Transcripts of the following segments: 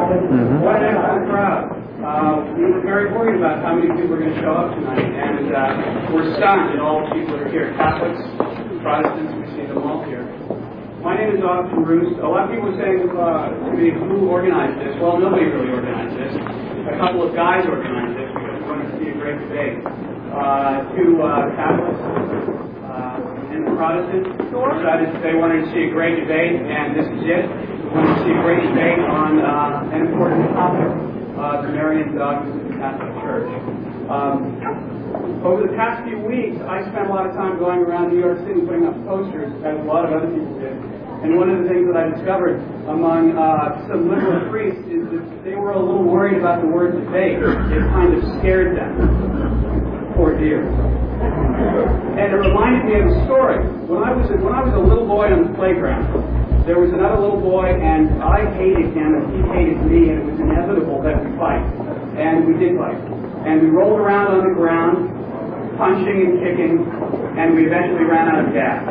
What an excellent crowd. We were very worried about how many people were going to show up tonight, and we're stunned that all the people that are here, Catholics, Protestants, we see them all here. My name is Austin Bruce. A lot of people were saying to me, who organized this? Well, nobody really organized this. A couple of guys organized this because we wanted to see a great debate. Two Catholics and the Protestants decided they wanted to see a great debate, and this is it. We wanted to see a great debate on an important topic, the Marian dogmas of the Catholic Church. Over the past few weeks, I spent a lot of time going around New York City putting up posters, as a lot of other people did. And one of the things that I discovered among some liberal priests is that they were a little worried about the word debate. It kind of scared them. Poor dear. And it reminded me of a story. When I was a little boy on the playground, there was another little boy, and I hated him, and he hated me, and it was inevitable that we fight. And we did fight. And we rolled around on the ground, punching and kicking, and we eventually ran out of gas.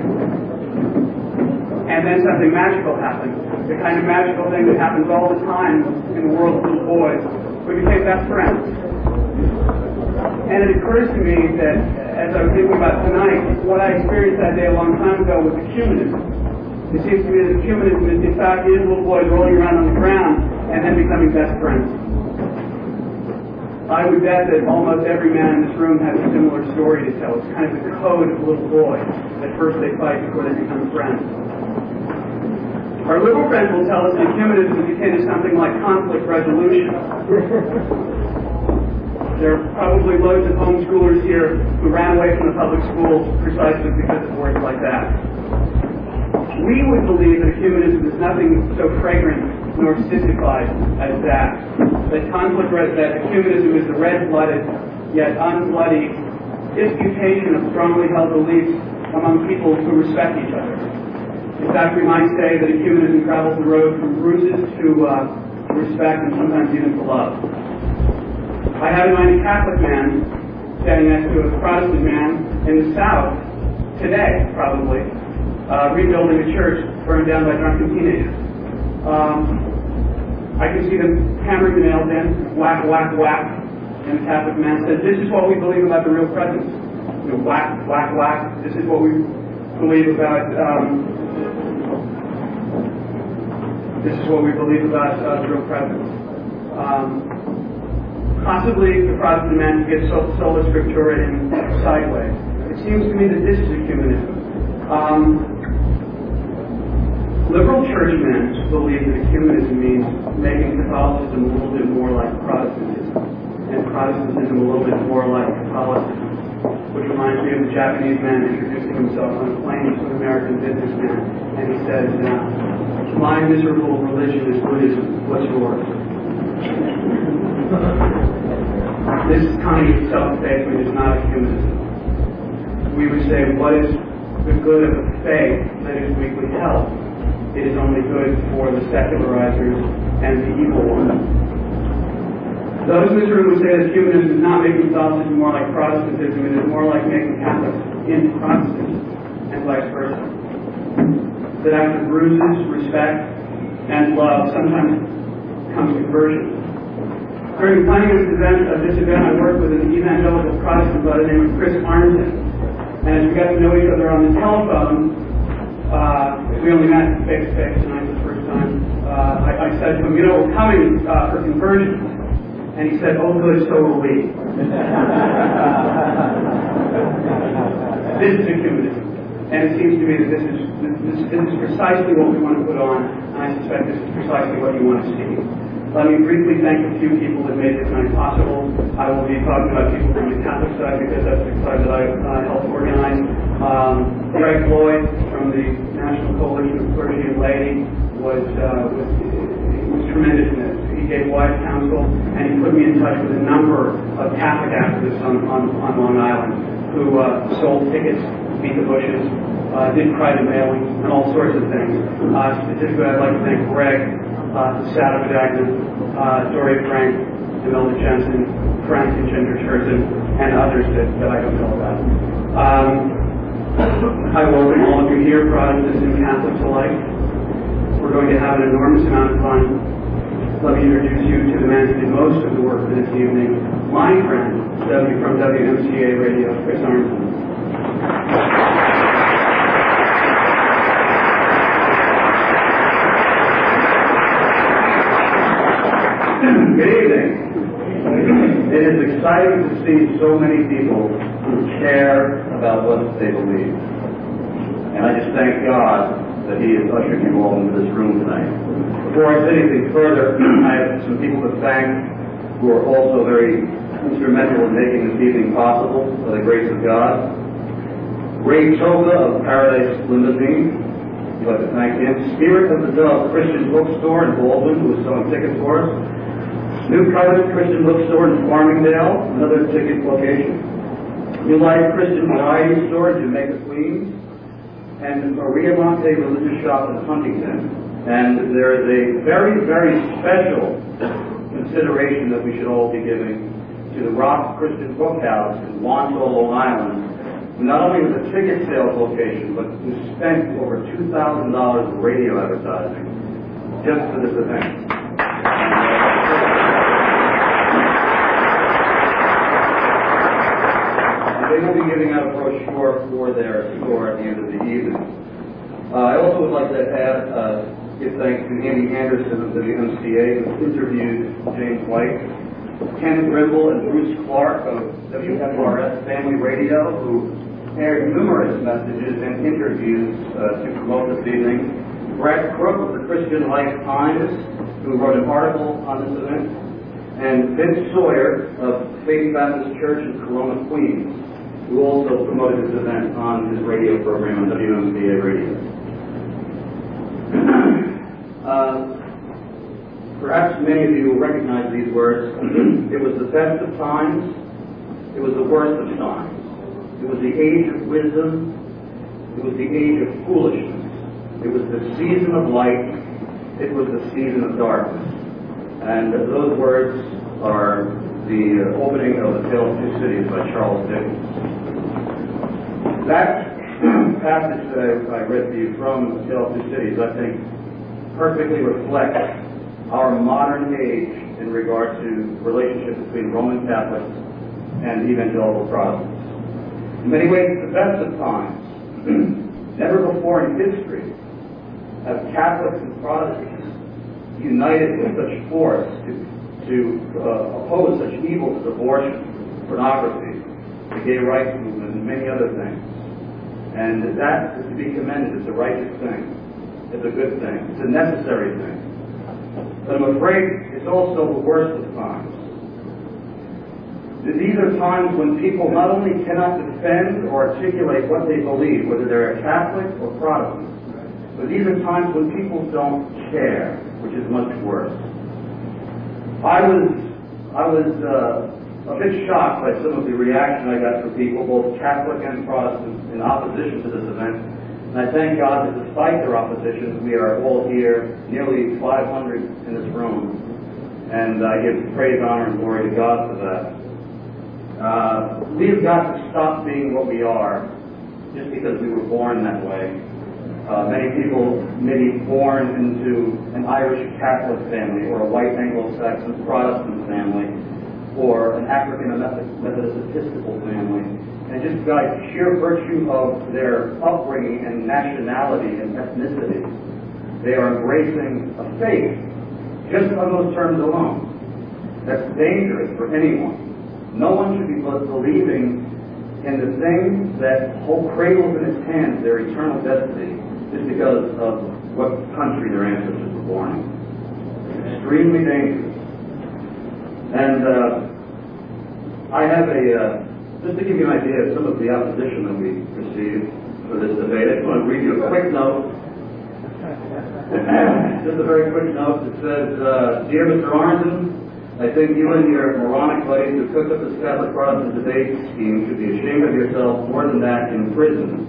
And then something magical happened. The kind of magical thing that happens all the time in the world of little boys. We became best friends. And it occurs to me that, as I was thinking about tonight, what I experienced that day a long time ago was ecumenism. It seems to me that ecumenism is, in fact, these little boys rolling around on the ground and then becoming best friends. I would bet that almost every man in this room has a similar story to tell. It's kind of the code of little boys. At first they fight before they become friends. Our liberal friends will tell us that ecumenism is akin to something like conflict resolution. There are probably loads of homeschoolers here who ran away from the public schools precisely because of words like that. We would believe that ecumenism is nothing so fragrant nor sissified as that. That ecumenism is the red-blooded, yet unbloody disputation of strongly held beliefs among people who respect each other. In fact, we might say that ecumenism travels the road from bruises to respect and sometimes even to love. I have in mind a Catholic man standing next to a Protestant man in the South today, probably, rebuilding a church burned down by drunken teenagers. I can see them hammering the nails in, whack, whack, whack, and the Catholic man says, "This is what we believe about the real presence." You know, whack, whack, whack. This is what we believe about. This is what we believe about the real presence. Possibly the Protestant man gets sola scriptura in sideways. It seems to me that this is ecumenism. Liberal churchmen believe that ecumenism means making Catholicism a little bit more like Protestantism, and Protestantism a little bit more like Catholicism, which reminds me of the Japanese man introducing himself on a plane to an American businessman, and he says, "My miserable religion is Buddhism. What's yours?" This kind of self-statement is not ecumenism. We would say, what is the good of a faith that is weakly held? It is only good for the secularizers and the evil ones. Those in this room would say that ecumenism is not making Catholicism more like Protestantism, it is more like making Catholics into Protestants, and vice versa. That after bruises, respect, and love, sometimes comes conversion. During the planning of this event, I worked with an evangelical Protestant by the name of Chris Arnton. And as we got to know each other on the telephone, we only met face-to-face tonight for the first time. I said to him, we're coming for conversion. And he said, oh good, so will we. This is ecumenism. And it seems to me that this is precisely what we want to put on, and I suspect this is precisely what you want to see. Let me briefly thank a few people that made this night possible. I will be talking about people from the Catholic side because that's the side that I helped organize. Greg Floyd from the National Coalition of Clergy and Laity was tremendous in this. He gave wise counsel, and he put me in touch with a number of Catholic activists on Long Island who sold tickets, beat the bushes, did private mailings, and all sorts of things. Specifically, I'd like to thank Greg, Sada Badagna, Dory Frank, Imelda Jensen, Frank and Ginger Turton, and others that I don't know about. I welcome all of you here, Protestants and Catholics alike. We're going to have an enormous amount of fun. Let me me introduce you to the man who did most of the work for this evening, my friend, from WMCA Radio, Chris Armstrong. Good evening. It is exciting to see so many people who care about what they believe. And I just thank God that He has ushered you all into this room tonight. Before I say anything further, I have some people to thank who are also very instrumental in making this evening possible by the grace of God. Ray Toga of Paradise Limousine, I'd like to thank him. Spirit of the Dove Christian Bookstore in Baldwin, who is selling tickets for us. New Covenant Christian Bookstore in Farmingdale, another ticket location. New Life Christian Variety Store in Jamaica, Queens. And Maria Monte Religious Shop in Huntington. And there is a very, very special consideration that we should all be giving to the Rock Christian Book House in Wandsworth, Long Island, who not only was a ticket sales location, but who spent over $2,000 of radio advertising just for this event. They will be giving out a brochure for their store at the end of the evening. I also would like to give thanks to Andy Anderson of the MCA, who interviewed James White, Ken Grimble and Bruce Clark of WFRS Family Radio, who aired numerous messages and interviews to promote this evening. Brad Crook of the Christian Life Times, who wrote an article on this event, and Vince Sawyer of Faith Baptist Church in Corona, Queens, who also promoted this event on his radio program on WMCA Radio. Perhaps many of you will recognize these words. It was the best of times. It was the worst of times. It was the age of wisdom. It was the age of foolishness. It was the season of light. It was the season of darkness. And those words are the opening of The Tale of Two Cities by Charles Dickens. That passage that I read to you from The Tale of Two Cities, I think, perfectly reflects our modern age in regard to the relationship between Roman Catholics and evangelical Protestants. In many ways, it's the best of times. Never before in history have Catholics and Protestants united with such force to oppose such evils as abortion, pornography, the gay rights movement, and many other things. And that is to be commended. It's a righteous thing. It's a good thing. It's a necessary thing. But I'm afraid it's also the worst of times. These are times when people not only cannot defend or articulate what they believe, whether they're a Catholic or Protestant, but these are times when people don't care, which is much worse. I was a bit shocked by some of the reaction I got from people, both Catholic and Protestant, in opposition to this event. And I thank God that despite their opposition, we are all here, nearly 500 in this room. And I give praise, honor, and glory to God for that. We've got to stop being what we are just because we were born that way. Many people may be born into an Irish Catholic family or a white Anglo-Saxon Protestant family or an African Methodist Episcopal family. And just by sheer virtue of their upbringing and nationality and ethnicity, they are embracing a faith just on those terms alone. That's dangerous for anyone. No one should be believing in the thing that cradles in its hands their eternal destiny just because of what country their ancestors were born in. It's extremely dangerous. And I have just to give you an idea of some of the opposition that we received for this debate, I just want to read you a quick note. Just a very quick note that says, Dear Mr. Arnson, I think you and your moronic buddies who cooked up this Catholic Protestant debate scheme should be ashamed of yourselves, more than that, in prison.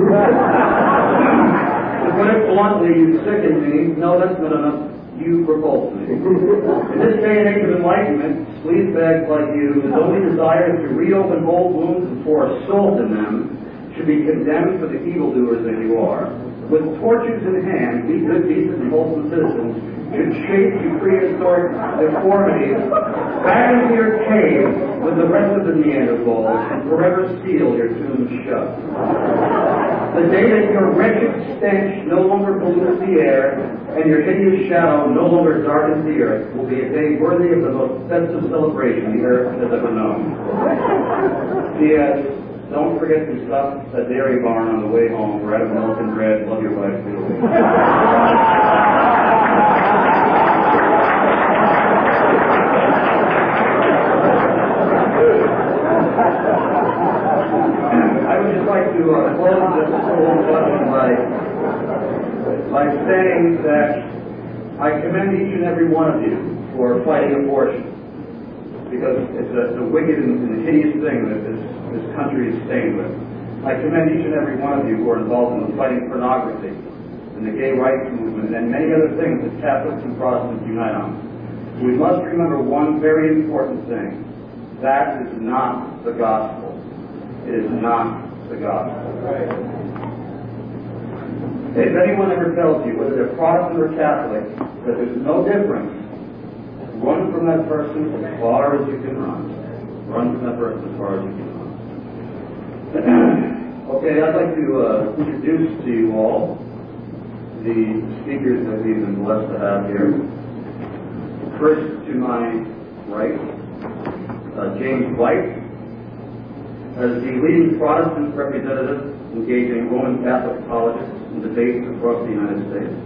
To put it bluntly, you sicken me. No, that's not enough. You repulse me. In this day and age of enlightenment, sleazebags like you, whose only desire is to reopen old wounds and pour salt in them, should be condemned for the evildoers that you are. with torches in hand, we good, decent, and wholesome citizens should shape you prehistoric deformities back into your cave with the rest of the Neanderthals and forever seal your tombs shut. The day that your wretched stench no longer pollutes the air and your hideous shadow no longer darkens the earth will be a day worthy of the most festive celebration the earth has ever known. P.S. Don't forget to stop at Dairy Barn on the way home. We're out of milk and bread. Love your wife, too. I would just like to close this whole discussion by saying that I commend each and every one of you for fighting abortion, because it's a wicked and hideous thing that this country is stained with. I commend each and every one of you who are involved in fighting pornography and the gay rights movement and many other things that Catholics and Protestants unite on. We must remember one very important thing. That is not the gospel. It is not the gospel. If anyone ever tells you, whether they're Protestant or Catholic, that there's no difference, run from that person as far as you can run. Run from that person as far as you can run. Okay, I'd like to introduce to you all the speakers that we've been blessed to have here. First, to my right, James White, as the leading Protestant representative engaging Roman Catholic apologists in debates across the United States.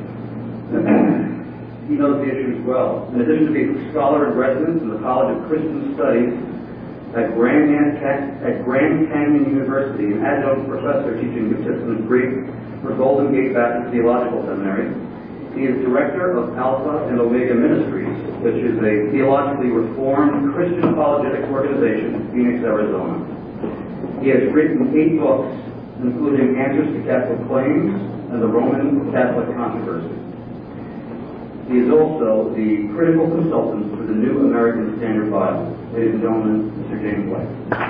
He knows the issues well. In addition to being a scholar in residence in the College of Christian Studies at Grand Canyon University, an adjunct professor teaching New Testament Greek for Golden Gate Baptist Theological Seminary, he is director of Alpha and Omega Ministries, which is a theologically reformed Christian apologetics organization in Phoenix, Arizona. He has written 8 books, including Answers to Catholic Claims and the Roman Catholic Controversy. He is also the critical consultant for the New American Standard Bible. Ladies and gentlemen, Mr. James White.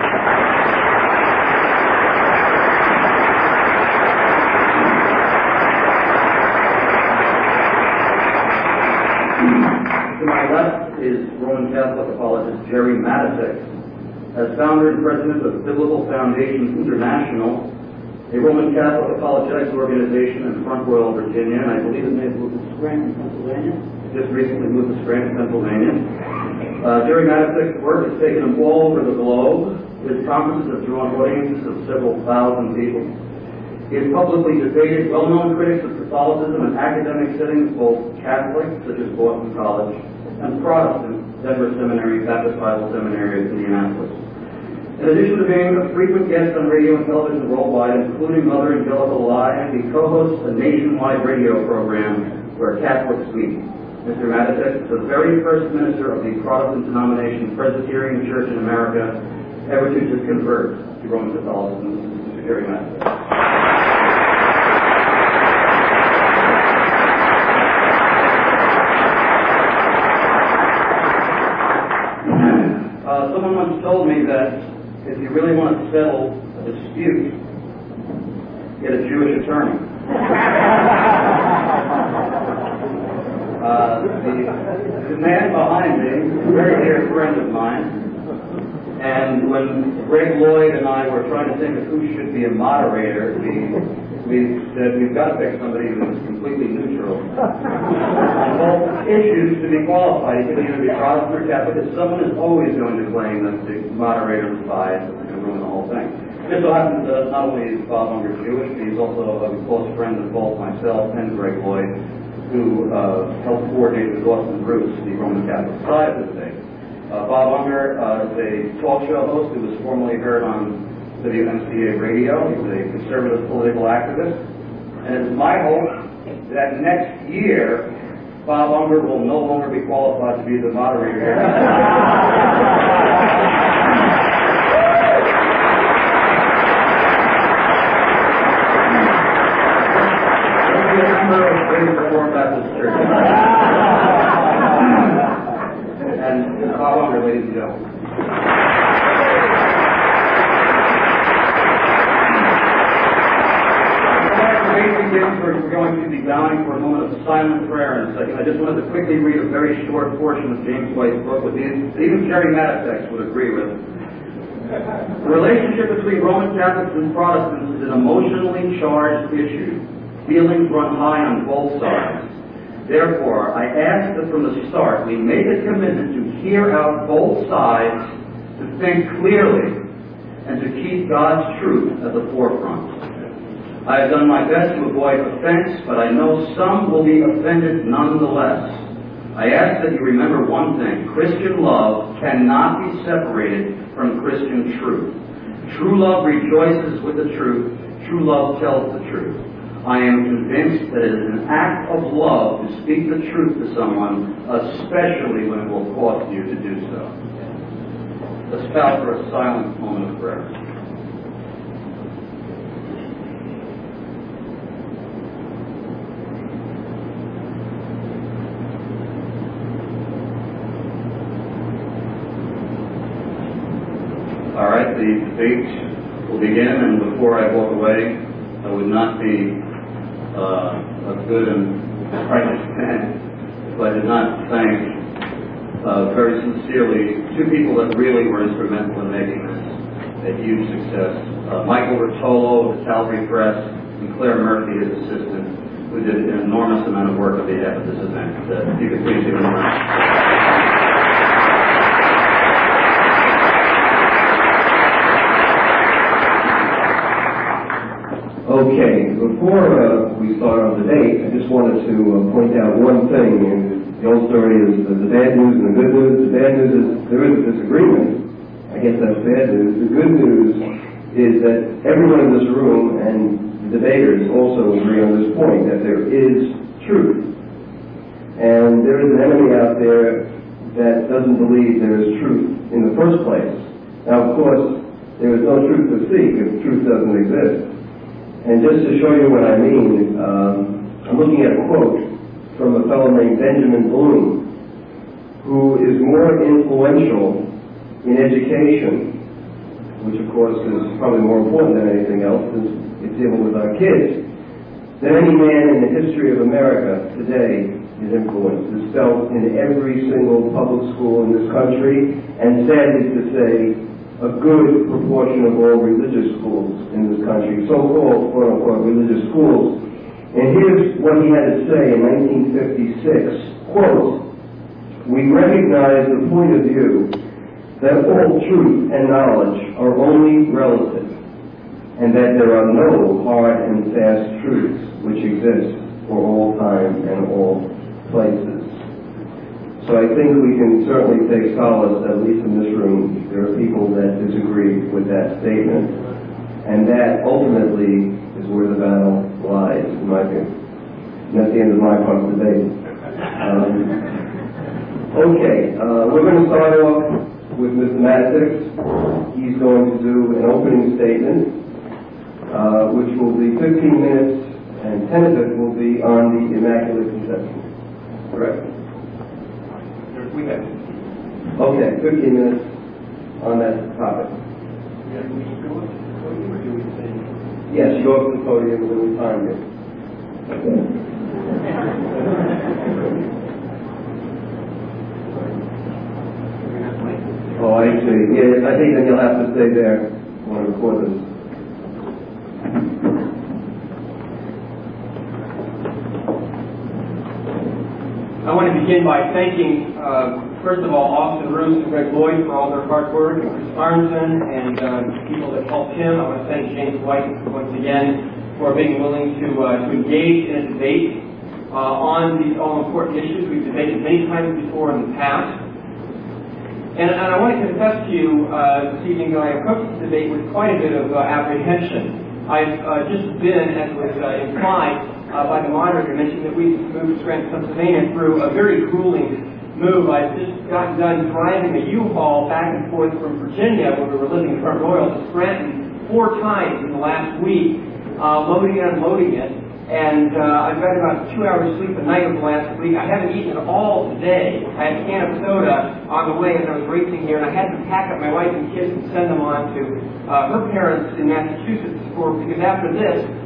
To my left is Roman Catholic apologist Jerry Matisek. As founder and president of Biblical Foundations International, a Roman Catholic apologetics organization in Front Royal, Virginia, and I believe it may have moved to Scranton, Pennsylvania. Just recently moved to Scranton, Pennsylvania. Jerry Matisek's work has taken him all over the globe. His conferences have drawn audiences of several thousand people. He has publicly debated well-known critics of Catholicism in academic settings, both Catholic, such as Boston College, and Protestant, Denver Seminary, Baptist Bible Seminary of Indianapolis. In addition to being a frequent guest on radio and television worldwide, including Mother Angelical Live, he co-hosts a nationwide radio program where Catholics meet. Mr. Matisek is the very first minister of the Protestant denomination Presbyterian Church in America ever to just convert to Roman Catholicism. This is Mr. Jerry Matisek. Someone once told me that if you really want to settle a dispute, get a Jewish attorney. The man behind me is a very dear friend of mine, and when Greg Lloyd and I were trying to think of who should be a moderator, we said we've got to pick somebody who's completely neutral on both issues to be qualified. He could either be Protestant or Catholic, because someone is always going to claim that the moderator is biased and going to ruin the whole thing. Just so happens that not only is Bob Unger Jewish, but he's also a close friend of both myself and Greg Lloyd, who helped coordinate with Austin Bruce, the Roman Catholic side of the thing. Bob Unger is a talk show host who was formerly heard on WMCA radio. He's a conservative political activist. And it's my hope that next year, Bob Unger will no longer be qualified to be the moderator here. He'll be a member of the Reformed Baptist Church. And Bob Unger, ladies and gentlemen. Ginsburg, we're going to be bowing for a moment of silent prayer in a second. I just wanted to quickly read a very short portion of James White's book, which even Jerry Mattesex would agree with. The relationship between Roman Catholics and Protestants is an emotionally charged issue. Feelings run high on both sides. Therefore, I ask that from the start we make a commitment to hear out both sides, to think clearly, and to keep God's truth at the forefront. I have done my best to avoid offense, but I know some will be offended nonetheless. I ask that you remember one thing. Christian love cannot be separated from Christian truth. True love rejoices with the truth. True love tells the truth. I am convinced that it is an act of love to speak the truth to someone, especially when it will cost you to do so. Let's bow for a silent moment of prayer. All right, the debate will begin, and before I walk away, I would not be a good and righteous man if I did not thank very sincerely two people that really were instrumental in making this a huge success. Michael Rotolo of the Calvary Press and Claire Murphy, his assistant, who did an enormous amount of work on behalf of this event. If you could please give them a round. Okay, before we start our debate, I just wanted to point out one thing. And the old story is the bad news and the good news. The bad news is there is a disagreement. I guess that's bad news. The good news is that everyone in this room and the debaters also agree on this point, that there is truth. And there is an enemy out there that doesn't believe there is truth in the first place. Now, of course, there is no truth to seek if truth doesn't exist. And just to show you what I mean, I'm looking at a quote from a fellow named Benjamin Bloom, who is more influential in education, which of course is probably more important than anything else, since it's dealing with our kids, than any man in the history of America today. His influence is felt in every single public school in this country, and sadly to say, a good proportion of all religious schools in this country, so-called, quote-unquote, religious schools. And here's what he had to say in 1956, quote, "We recognize the point of view that all truth and knowledge are only relative, and that there are no hard and fast truths which exist for all time and all places." So I think we can certainly take solace, at least in this room, there are people that disagree with that statement. And that ultimately is where the battle lies, in my view. And that's the end of my part of the debate. We're going to start off with Mr. Mattesex. He's going to do an opening statement, which will be 15 minutes, and 10 of it will be on the Immaculate Conception. Correct? We have. Okay, 15 minutes on that topic. Yes, you go up to the podium when we time you. Oh, I see. Yeah, I think then you'll have to stay there when I record this. I want to begin by thanking, first of all, Austin Roos and Greg Lloyd for all their hard work, and Chris Arnson and people that helped him. I want to thank James White once again for being willing to engage in a debate on these all-important issues. We've debated many times before in the past. And I want to confess to you this evening that I approached the debate with quite a bit of apprehension. I've just been, as was implied by the moderator, mentioned that we moved to Scranton, Pennsylvania through a very grueling move. I've just gotten done driving a U-Haul back and forth from Virginia, where we were living in Front Royal, to Scranton 4 times in the last week, loading and unloading it. And I've got about 2 hours sleep a night over the last week. I haven't eaten at all today. I had a can of soda on the way as I was racing here, and I had to pack up my wife and kids and send them on to her parents in Massachusetts because after this,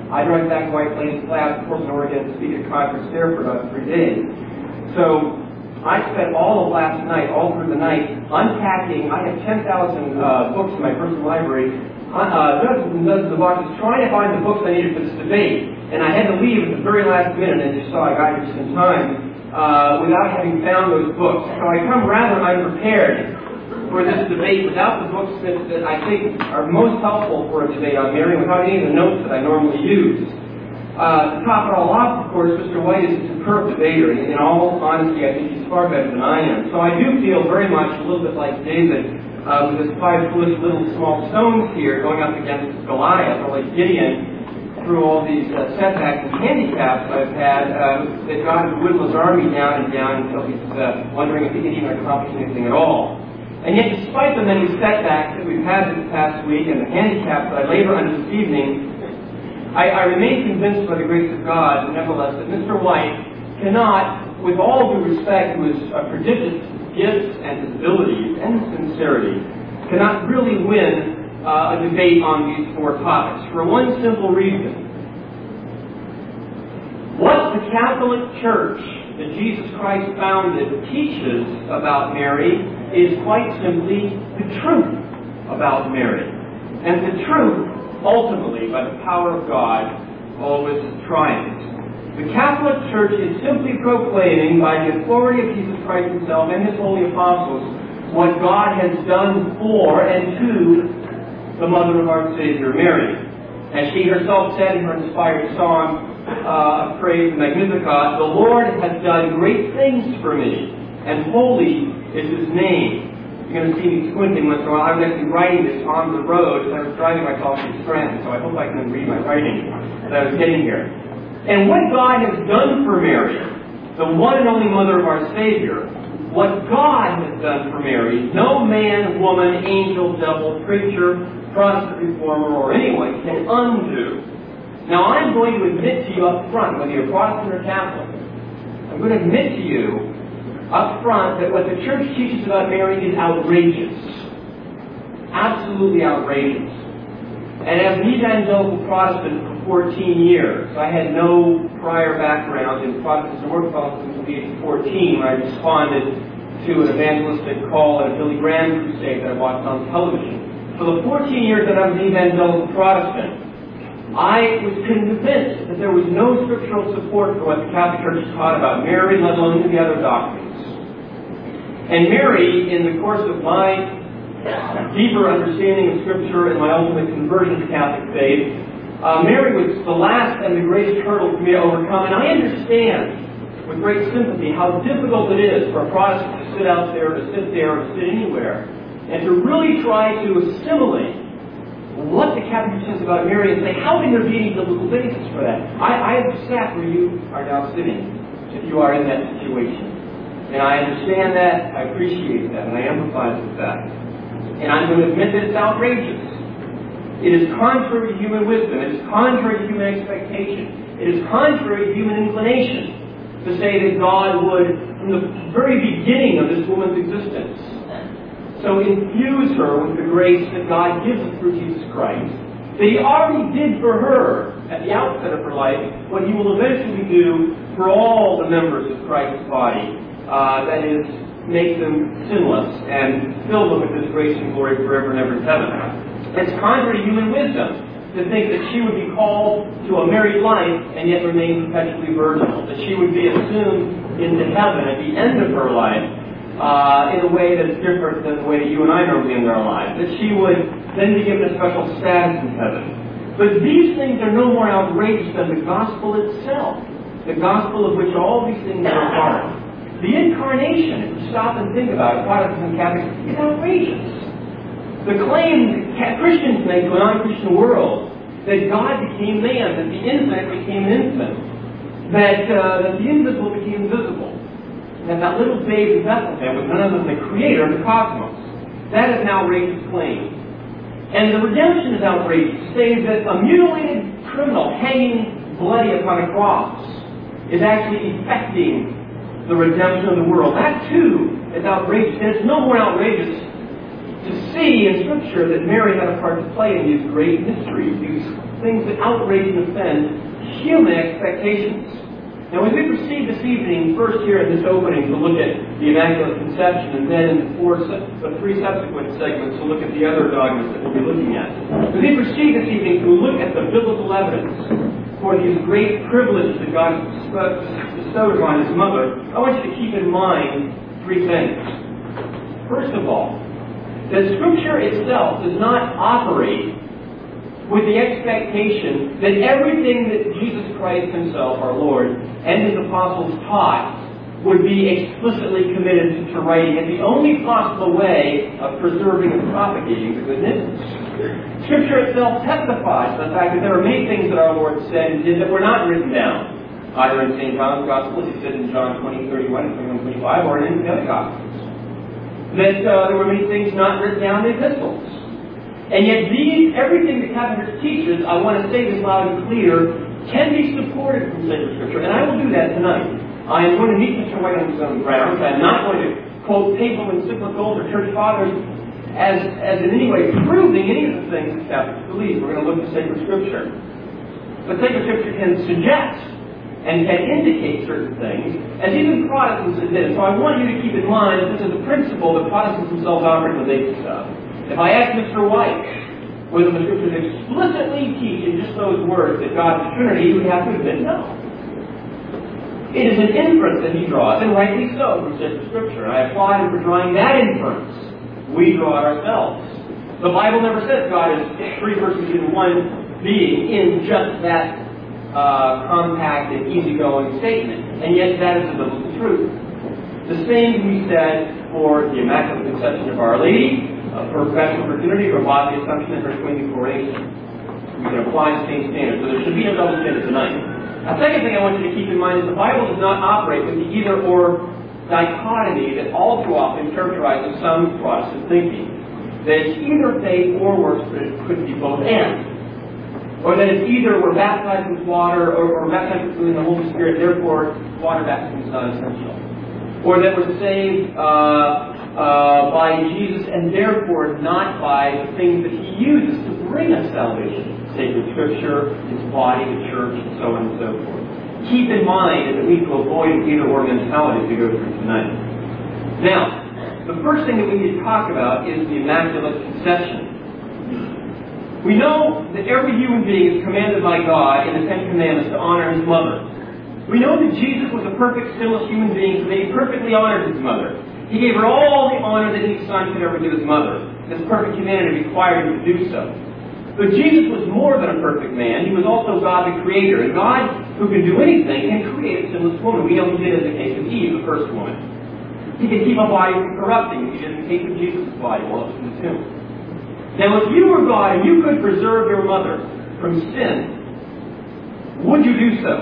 I drive back to White Plains, fly out to Portland, Oregon to speak at a conference there for about 3 days. So I spent all of last night, all through the night, unpacking. I have 10,000 books in my personal library, dozens and dozens of boxes, trying to find the books I needed for this debate. And I had to leave at the very last minute, as you saw, I got here just in time, without having found those books. So I come rather unprepared for this debate without the books that I think are most helpful for a debate on Mary, without any of the notes that I normally use. To top it all off, of course, Mr. White is a superb debater, and in all honesty, I think he's far better than I am. So I do feel very much a little bit like David, with his 5 foolish little small stones here going up against Goliath, or like Gideon, through all these setbacks and handicaps I've had, that God has whittled his army down and down until he's wondering if he can even accomplish anything at all. And yet, despite the many setbacks that we've had this past week and the handicaps that I labor under this evening, I remain convinced by the grace of God, nevertheless, that Mr. White cannot, with all due respect to his prodigious gifts and his abilities and his sincerity, cannot really win a debate on these 4 topics, for one simple reason. What the Catholic Church that Jesus Christ founded teaches about Mary is quite simply the truth about Mary. And the truth, ultimately, by the power of God, always triumphs. The Catholic Church is simply proclaiming, by the authority of Jesus Christ himself and his holy apostles, what God has done for and to the mother of our Savior, Mary. As she herself said in her inspired song of praise, Magnificat, the Lord has done great things for me, and holy is his name. You're going to see me squinting once in a while. I was actually writing this on the road as I was driving myself to Scranton, so I hope I can read my writing as I was getting here. And what God has done for Mary, the one and only mother of our Savior, what God has done for Mary, no man, woman, angel, devil, preacher, Protestant reformer, or anyone can undo. Now, I'm going to admit to you up front, whether you're Protestant or Catholic, I'm going to admit to you up front that what the Church teaches about Mary is outrageous. Absolutely outrageous. And as an evangelical Protestant for 14 years, I had no prior background in Protestantism or Catholicism until the age of 14 when I responded to an evangelistic call at a Billy Graham crusade that I watched on television. For the 14 years that I was an evangelical Protestant, I was convinced that there was no scriptural support for what the Catholic Church taught about Mary, let alone any of the other doctrines. And Mary, in the course of my deeper understanding of Scripture and my ultimate conversion to Catholic faith, Mary was the last and the greatest hurdle for me to overcome. And I understand with great sympathy how difficult it is for a Protestant to sit out there, to sit there, or to sit anywhere, and to really try to assimilate what the Catholic Church says about Mary and say, how can there be any biblical basis for that? I have sat where you are now sitting, if you are in that situation. And I understand that, I appreciate that, and I empathize with that. And I'm going to admit that it's outrageous. It is contrary to human wisdom. It is contrary to human expectation. It is contrary to human inclination to say that God would, from the very beginning of this woman's existence, so infuse her with the grace that God gives us through Jesus Christ, that He already did for her at the outset of her life what He will eventually do for all the members of Christ's body. That is, make them sinless and fill them with His grace and glory forever and ever in heaven. It's contrary to human wisdom to think that she would be called to a married life and yet remain perpetually virginal, that she would be assumed into heaven at the end of her life in a way that's different than the way that you and I normally end our lives, that she would then be given a special status in heaven. But these things are no more outrageous than the gospel itself, the gospel of which all these things are a part. The incarnation, if you stop and think about it, Protestants and Catholics, is outrageous. The claim that Christians make to a non-Christian world that God became man, that the infinite became infant, that the invisible became visible, and that little babe in Bethlehem was none other than the creator of the cosmos. That is an outrageous claim. And the redemption is outrageous, saying that a mutilated criminal hanging bloody upon a cross is actually effecting the redemption of the world. That too is outrageous. And it's no more outrageous to see in Scripture that Mary had a part to play in these great mysteries, these things that outrage and offend human expectations. Now, as we proceed this evening, first here in this opening to look at the Immaculate Conception, and then in the three subsequent segments to look at the other dogmas that we'll be looking at. As we proceed this evening to look at the biblical evidence for these great privileges that God bestowed upon His mother, I want you to keep in mind three things. First of all, that Scripture itself does not operate with the expectation that everything that Jesus Christ Himself, our Lord, and His apostles taught would be explicitly committed to writing as the only possible way of preserving and propagating the good news. Scripture itself testifies to the fact that there are many things that our Lord said and did that were not written down, either in St. John's Gospel, as He said in John 20:31 and 21:25, or in the other Gospels. That there were many things not written down in the epistles. And yet everything that Catholics teaches, I want to say this loud and clear, can be supported from sacred Scripture. And I will do that tonight. I am going to meet Mr. White on his own grounds. I am not going to quote papal encyclicals or church fathers as in any way proving any of the things that Catholics believe. We're going to look at sacred Scripture. But sacred Scripture can suggest and can indicate certain things, as even Protestants did. So I want you to keep in mind that this is a principle that Protestants themselves operate on the basis of. If I ask Mr. White whether the Scriptures explicitly teach in just those words that God is the Trinity, he would have to admit no. It is an inference that he draws, and rightly so, from sacred Scripture. I applaud him for drawing that inference. We draw it ourselves. The Bible never says God is three persons in one being in just that compact and easygoing statement, and yet that is the biblical truth. The same can be said for the Immaculate Conception of Our Lady, for professional virginity, or bodily assumption, and her twin coronation. We can apply the same standard, so there should be no double standard tonight. A second thing I want you to keep in mind is the Bible does not operate with the either-or dichotomy that all too often characterizes some Protestant thinking. That it's either faith or works, but it could be both and. Or that it's either we're baptized with water or baptized with the Holy Spirit, therefore water baptism is not essential. Or that we're saved by Jesus and therefore not by the things that He uses to bring us salvation. Sacred Scripture, His body, the church, and so on and so forth. Keep in mind that we need to avoid either-or mentality as we go through tonight. Now, the first thing that we need to talk about is the Immaculate Conception. We know that every human being is commanded by God in the Ten Commandments to honor his mother. We know that Jesus was a perfect, sinless human being, so that He perfectly honored His mother. He gave her all the honor that any son could ever give his mother. His perfect humanity required him to do so. But Jesus was more than a perfect man. He was also God the Creator. And God, who can do anything, can create a sinless woman. We know He did in the case of Eve, the first woman. He can keep a body from corrupting. He did in the case of Jesus' body while it was in the tomb. Now, if you were God and you could preserve your mother from sin, would you do so?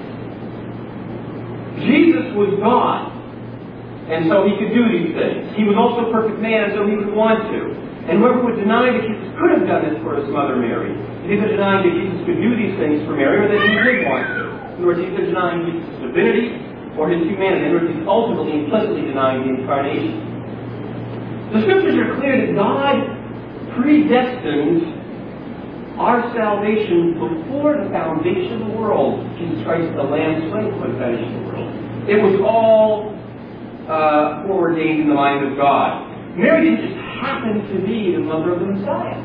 Jesus was God, and so He could do these things. He was also a perfect man, and so He would want to. And whoever would deny that Jesus could have done this for His mother Mary, is either denying that Jesus could do these things for Mary, or that He did want to. In other words, he's either denying Jesus' divinity or His humanity. In other words, he's ultimately implicitly denying the incarnation. The Scriptures are clear that God predestined our salvation before the foundation of the world. Jesus Christ, the Lamb slain for the foundation of the world. It was all foreordained in the mind of God. Mary didn't just happen to be the mother of the Messiah.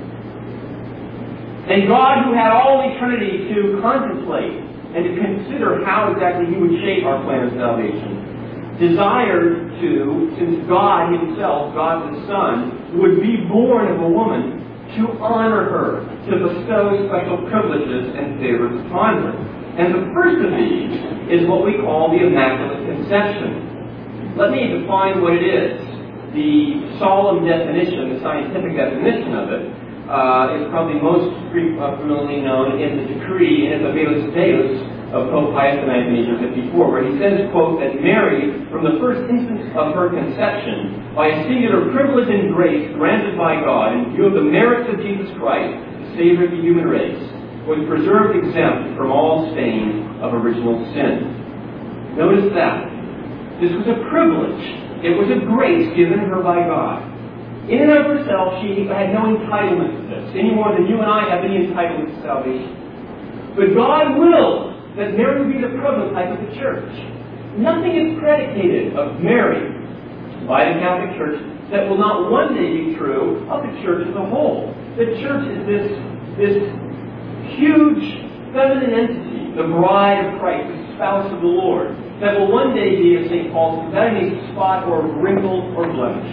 And God, who had all eternity to contemplate and to consider how exactly He would shape our plan of salvation, desired to, since God Himself, God the Son, would be born of a woman, to honor her, to bestow special privileges and favors upon her. And the first of these is what we call the Immaculate Conception. Let me define what it is. The solemn definition, the scientific definition of it, is probably most familiarly known in the decree in the Vetus Deus of Pope Pius IX in 1854, where he says, quote, that Mary, from the first instant of her conception, by a singular privilege and grace granted by God in view of the merits of Jesus Christ, the Savior of the human race, was preserved exempt from all stain of original sin. Notice that. This was a privilege. It was a grace given her by God. In and of herself, she had no entitlement to this, any more than you and I have any entitlement to salvation. But God willed that Mary would be the prototype of the church. Nothing is predicated of Mary by the Catholic Church that will not one day be true of the church as a whole. The church is this huge feminine entity, the bride of Christ, the spouse of the Lord, that will one day be, as St. Paul says, without any spot or wrinkle or blemish.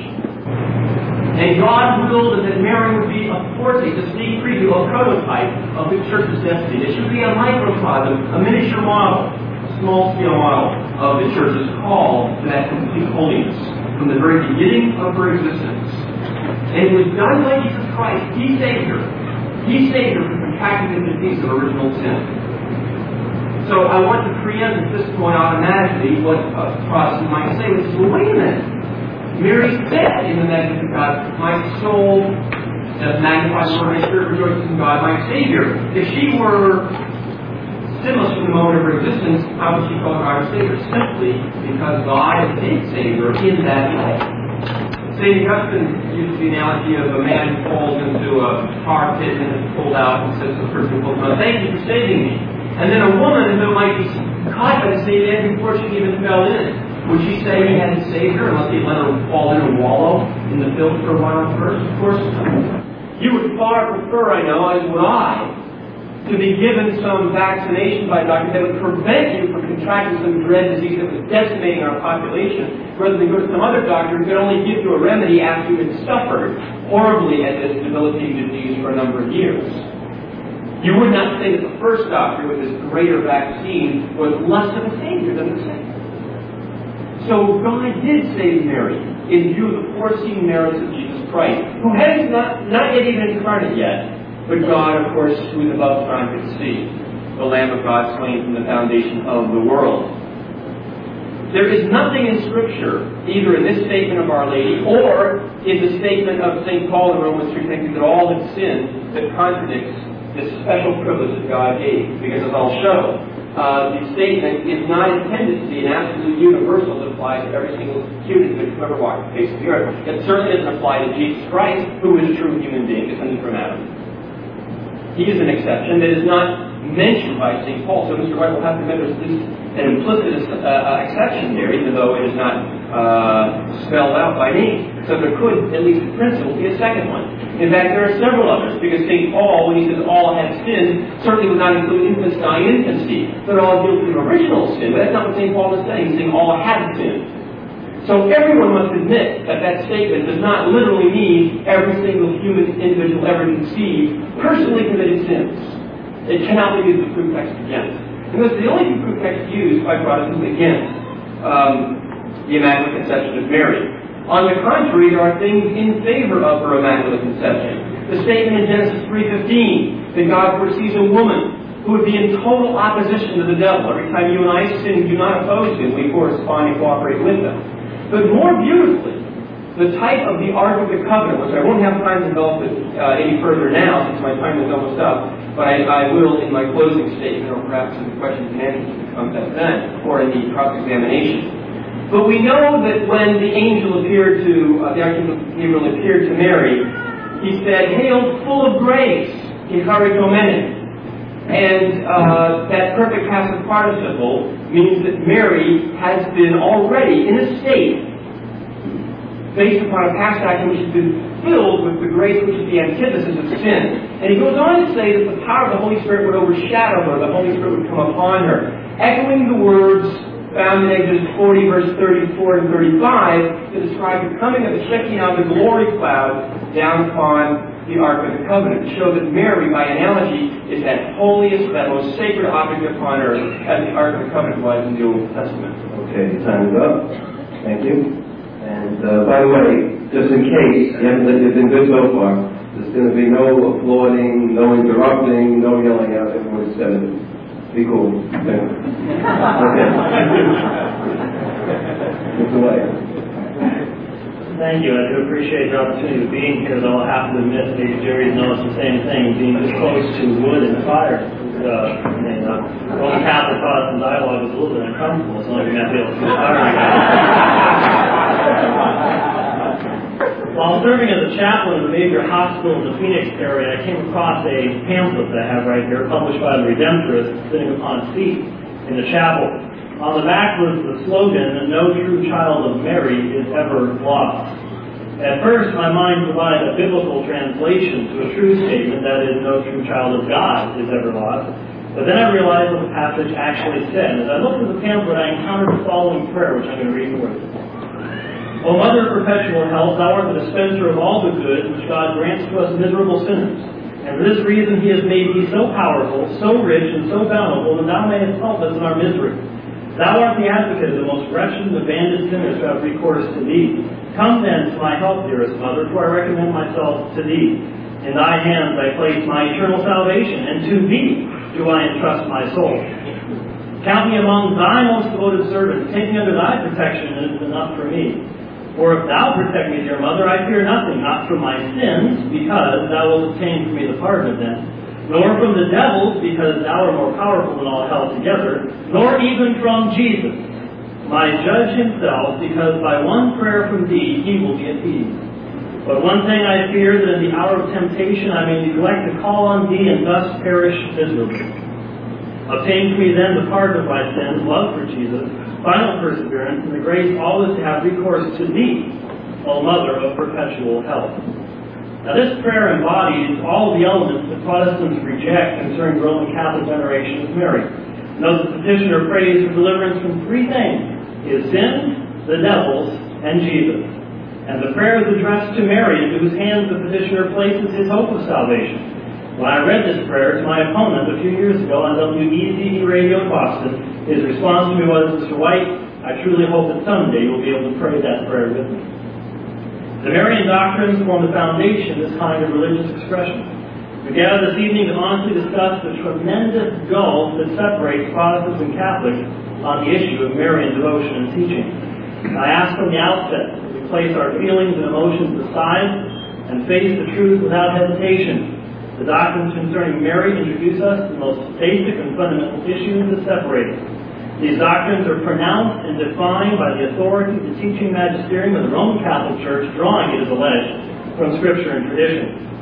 And God willed that Mary would be a foretaste, a sneak preview, a prototype of the church's destiny. It should be a microcosm, a miniature model, a small-scale model of the church's call to that complete holiness from the very beginning of her existence. And it was done by Jesus Christ. He saved her. He saved her from contracting the disease of original sin. So I want to preempt at this point automatically what a Protestant might say, which is, well, wait a minute. Mary said in the Magnificat, my soul does magnify the Lord, my spirit rejoices in God, my Savior. If she were sinless from the moment of her existence, how would she call God her Savior? Simply because God did save her in that way. St. Augustine used the analogy of a man who falls into a tar pit and is pulled out and says to the person who pulls him out, thank you for saving me. And then a woman who might be caught by the same man before she even fell in. Would she say he hadn't saved her unless he let her fall in and wallow in the filth for a while first? Of course not. You would far prefer, I know, as would I, to be given some vaccination by a doctor that would prevent you from contracting some dread disease that was decimating our population, rather than go to some other doctor who could only give you a remedy after you had suffered horribly at this debilitating disease for a number of years. You would not say that the first doctor with this greater vaccine was less of a savior than the second. So God did save Mary in view of the foreseen merits of Jesus Christ, who has not yet even incarnate yet, but God, of course, who is above time could see, the Lamb of God slain from the foundation of the world. There is nothing in Scripture, either in this statement of Our Lady or in the statement of St. Paul in Romans 3:20, that all have sinned, that contradicts this special privilege that God gave. Because as I'll show, the statement is not intended to be an absolute universal that applies to every single human who has ever walked the face of the earth. It certainly doesn't apply to Jesus Christ, who is a true human being, descended from Adam. He is an exception that is not mentioned by St. Paul. So Mr. White will have to remember there's at least an implicit exception there, even though it is not spelled out by name. So there could, at least in principle, be a second one. In fact, there are several others, because St. Paul, when he says all have sinned, certainly would not include infants dying in infancy. They're all guilty of original sin, but that's not what St. Paul is saying. He's saying all have sinned. So everyone must admit that that statement does not literally mean every single human individual ever conceived personally committed sins. It cannot be used as a proof text against. And this is the only proof text used by Protestants against the Immaculate Conception of Mary. On the contrary, there are things in favor of her Immaculate Conception. The statement in Genesis 3:15 that God foresees a woman who would be in total opposition to the devil. Every time you and I sin, we do not oppose him, we correspond and cooperate with them. But more beautifully, the type of the Ark of the Covenant, which I won't have time to develop it any further now, since my time is almost up, but I will in my closing statement, or perhaps in the questions and answers that come at then, or in the cross-examination. But we know that when the angel appeared to, the Archangel Gabriel appeared to Mary, he said, "Hail, full of grace, Icari Domine." And that perfect passive participle means that Mary has been already in a state based upon a past action which has been filled with the grace which is the antithesis of sin. And he goes on to say that the power of the Holy Spirit would overshadow her, the Holy Spirit would come upon her, echoing the words found in Exodus 40, verse 34 and 35, to describe the coming of the Shekinah, the glory cloud, down upon the Ark of the Covenant, to show that Mary, by analogy, is that holiest, that most sacred object upon earth, as the Ark of the Covenant was in the Old Testament. Okay, time is up. Thank you. And by the way, just in case, you've been good so far, there's going to be no applauding, no interrupting, no yelling out. Everyone said it. Be cool. Okay. Mr. White. Thank you. I do appreciate the opportunity of being here, though I have to admit maybe Jerry knows the same thing, being this close to wood and fire. Roman Catholic Protestant dialogue is a little bit uncomfortable. It's only going to be able to fire. Well, I'll serving as a chaplain in a major hospital in the Phoenix area, I came across a pamphlet that I have right here, published by the Redemptorist, sitting upon a seat in the chapel. On the back was the slogan, "No true child of Mary is ever lost." At first, my mind provided a biblical translation to a true statement, that is, no true child of God is ever lost. But then I realized what the passage actually said. As I looked at the pamphlet, I encountered the following prayer, which I'm going to read for you. O Mother of perpetual health, thou art the dispenser of all the good which God grants to us miserable sinners. And for this reason he has made thee so powerful, so rich, and so bountiful, that thou mayest help us in our misery. Thou art the advocate of the most wretched and abandoned sinners who have recourse to thee. Come then to my help, dearest Mother, for I recommend myself to thee. In thy hands I place my eternal salvation, and to thee do I entrust my soul. Count me among thy most devoted servants. Take me under thy protection, and it is enough for me. For if thou protect me, dear Mother, I fear nothing, not from my sins, because thou wilt obtain for me the pardon of them, nor from the devils, because thou art more powerful than all hell together, nor even from Jesus, my judge himself, because by one prayer from thee he will be appeased. But one thing I fear, that in the hour of temptation I may neglect to call on thee, and thus perish miserably. Obtain for me then the pardon of my sins, love for Jesus, final perseverance, and the grace always to have recourse to thee, O Mother of perpetual health. Now this prayer embodies all the elements that Protestants reject concerning Roman Catholic veneration of Mary. Note the petitioner prays for deliverance from three things: his sins, the devils, and Jesus. And the prayer is addressed to Mary, into whose hands the petitioner places his hope of salvation. When I read this prayer to my opponent a few years ago on WEZE Radio in Boston, his response to me was, "Mr. White, I truly hope that someday you'll be able to pray that prayer with me." The Marian doctrines form the foundation of this kind of religious expression. We gather this evening to honestly discuss the tremendous gulf that separates Protestants and Catholics on the issue of Marian devotion and teaching. I ask from the outset that we place our feelings and emotions aside and face the truth without hesitation. The doctrines concerning Mary introduce us to the most basic and fundamental issues that separate us. These doctrines are pronounced and defined by the authority of the teaching magisterium of the Roman Catholic Church, drawing, it is alleged, from Scripture and tradition.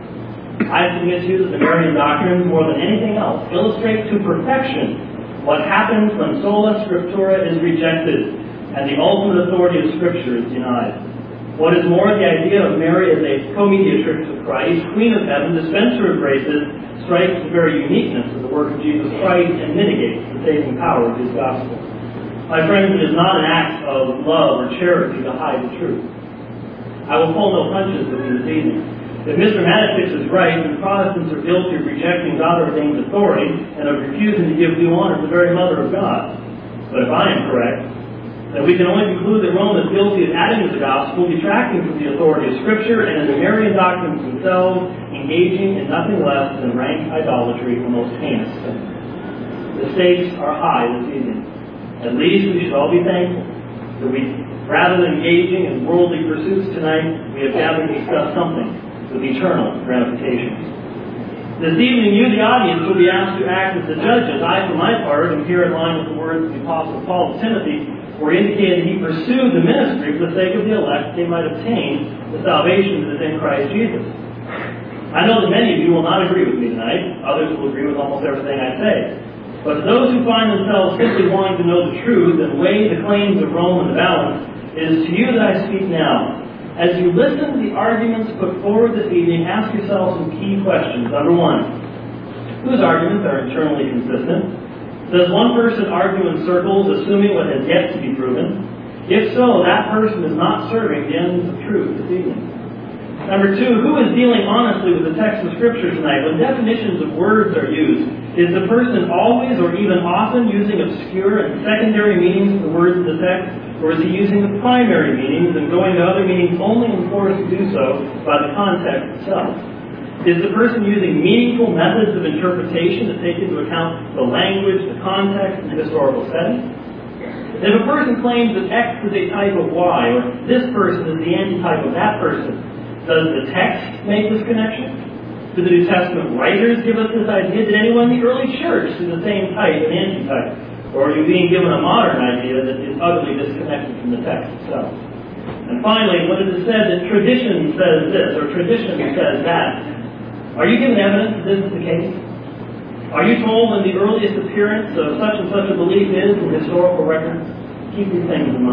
I submit to you that the Marian doctrines, more than anything else, illustrate to perfection what happens when sola scriptura is rejected and the ultimate authority of Scripture is denied. What is more, the idea of Mary as a co-mediatrix of Christ, Queen of Heaven, dispenser of graces, strikes the very uniqueness of the work of Jesus Christ and mitigates the saving power of his gospel. My friends, it is not an act of love or charity to hide the truth. I will pull no punches with you this evening. If Mr. Matitix is right, then Protestants are guilty of rejecting God-ordained authority and of refusing to give due honor to the very Mother of God. But if I am correct, then we can only conclude that Rome is guilty of adding to the gospel, detracting from the authority of Scripture, and in the Marian doctrines themselves, engaging in nothing less than rank idolatry, the most heinous sin. The stakes are high this evening. At least we should all be thankful that we, rather than engaging in worldly pursuits tonight, we have gathered to discuss something with eternal ramifications. This evening, you, the audience, will be asked to act as the judges. I, for my part, am here in line with the words of the Apostle Paul to Timothy, where he indicated he pursued the ministry for the sake of the elect, they might obtain the salvation that is in Christ Jesus. I know that many of you will not agree with me tonight. Others will agree with almost everything I say. But to those who find themselves simply wanting to know the truth and weigh the claims of Rome in the balance, it is to you that I speak now. As you listen to the arguments put forward this evening, ask yourself some key questions. Number one, whose arguments are internally consistent? Does one person argue in circles, assuming what has yet to be proven? If so, that person is not serving the ends of truth this evening. Number two, who is dealing honestly with the text of Scripture tonight? When definitions of words are used, is the person always or even often using obscure and secondary meanings of the words of the text? Or is he using the primary meanings and going to other meanings only when forced to do so by the context itself? Is the person using meaningful methods of interpretation that take into account the language, the context, and the historical setting? If a person claims that X is a type of Y, or this person is the antitype of that person, does the text make this connection? Do the New Testament writers give us this idea? Did anyone in the early church see the same type and antitype? Or are you being given a modern idea that is utterly disconnected from the text itself? And finally, when it is said that tradition says this, or tradition says that, are you given evidence that this is the case? Are you told when the earliest appearance of such and such a belief is in historical records? Keep these things in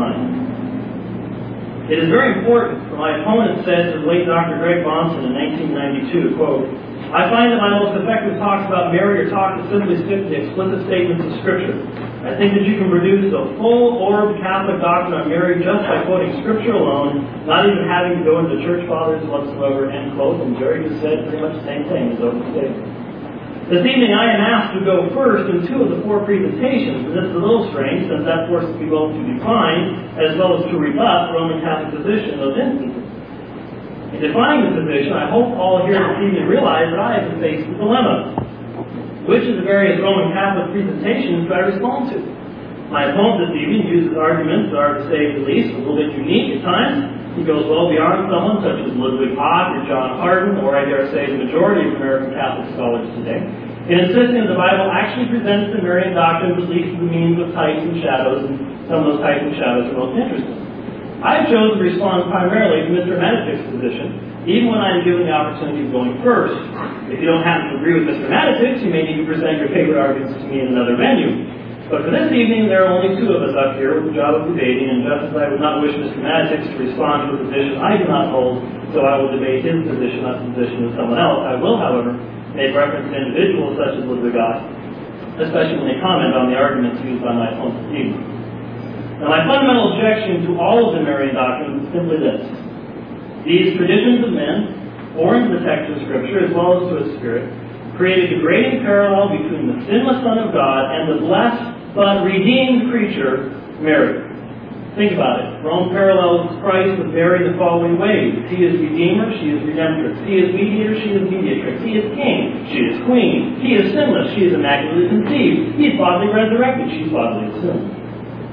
mind. It is very important, for my opponent said to the late Dr. Greg Bahnsen in 1992, quote, I find that my most effective talks about Mary are talks that simply stick to the explicit statements of Scripture. I think that you can produce a full-orbed Catholic doctrine on Mary just by quoting Scripture alone, not even having to go into the Church Fathers whatsoever, end quote. And Jerry just said pretty much the same thing as over today. This evening I am asked to go first in 2 of the 4 presentations, and this is a little strange since that forces me both to define as well as to rebut the Roman Catholic position in those instances. In defining the position, I hope all here this evening realize that I have to face the dilemma. Which of the various Roman Catholic presentations do I respond to? My opponent this evening uses arguments that are, to say the least, a little bit unique at times. He goes well beyond someone such as Ludwig Ott or John Hardin, or I dare say the majority of American Catholic scholars today, in insisting that the Bible actually presents the Marian doctrines at least through the means of types and shadows, and some of those types and shadows are most interesting. I have chosen to respond primarily to Mr. Matich's position, even when I am given the opportunity of going first. If you don't happen to agree with Mr. Matich, you may need to present your favorite arguments to me in another venue. But for this evening, there are only 2 of us up here with the job of debating, and just as I would not wish Mr. Matich to respond to a position I do not hold, so I will debate his position, not the position of someone else. I will, however, make reference to individuals such as Ludwig Ott, especially when they comment on the arguments used by my opponent this evening. Now, my fundamental objection to all of the Marian doctrines is simply this. These traditions of men, foreign to the text of Scripture as well as to its spirit, create a degrading parallel between the sinless Son of God and the blessed but redeemed creature, Mary. Think about it. Rome parallels Christ with Mary in the following ways. He is Redeemer, she is Redemptrix. He is Mediator, she is Mediatrix. He is King, she is Queen. He is sinless, she is immaculately conceived. He is bodily resurrected, she is bodily assumed.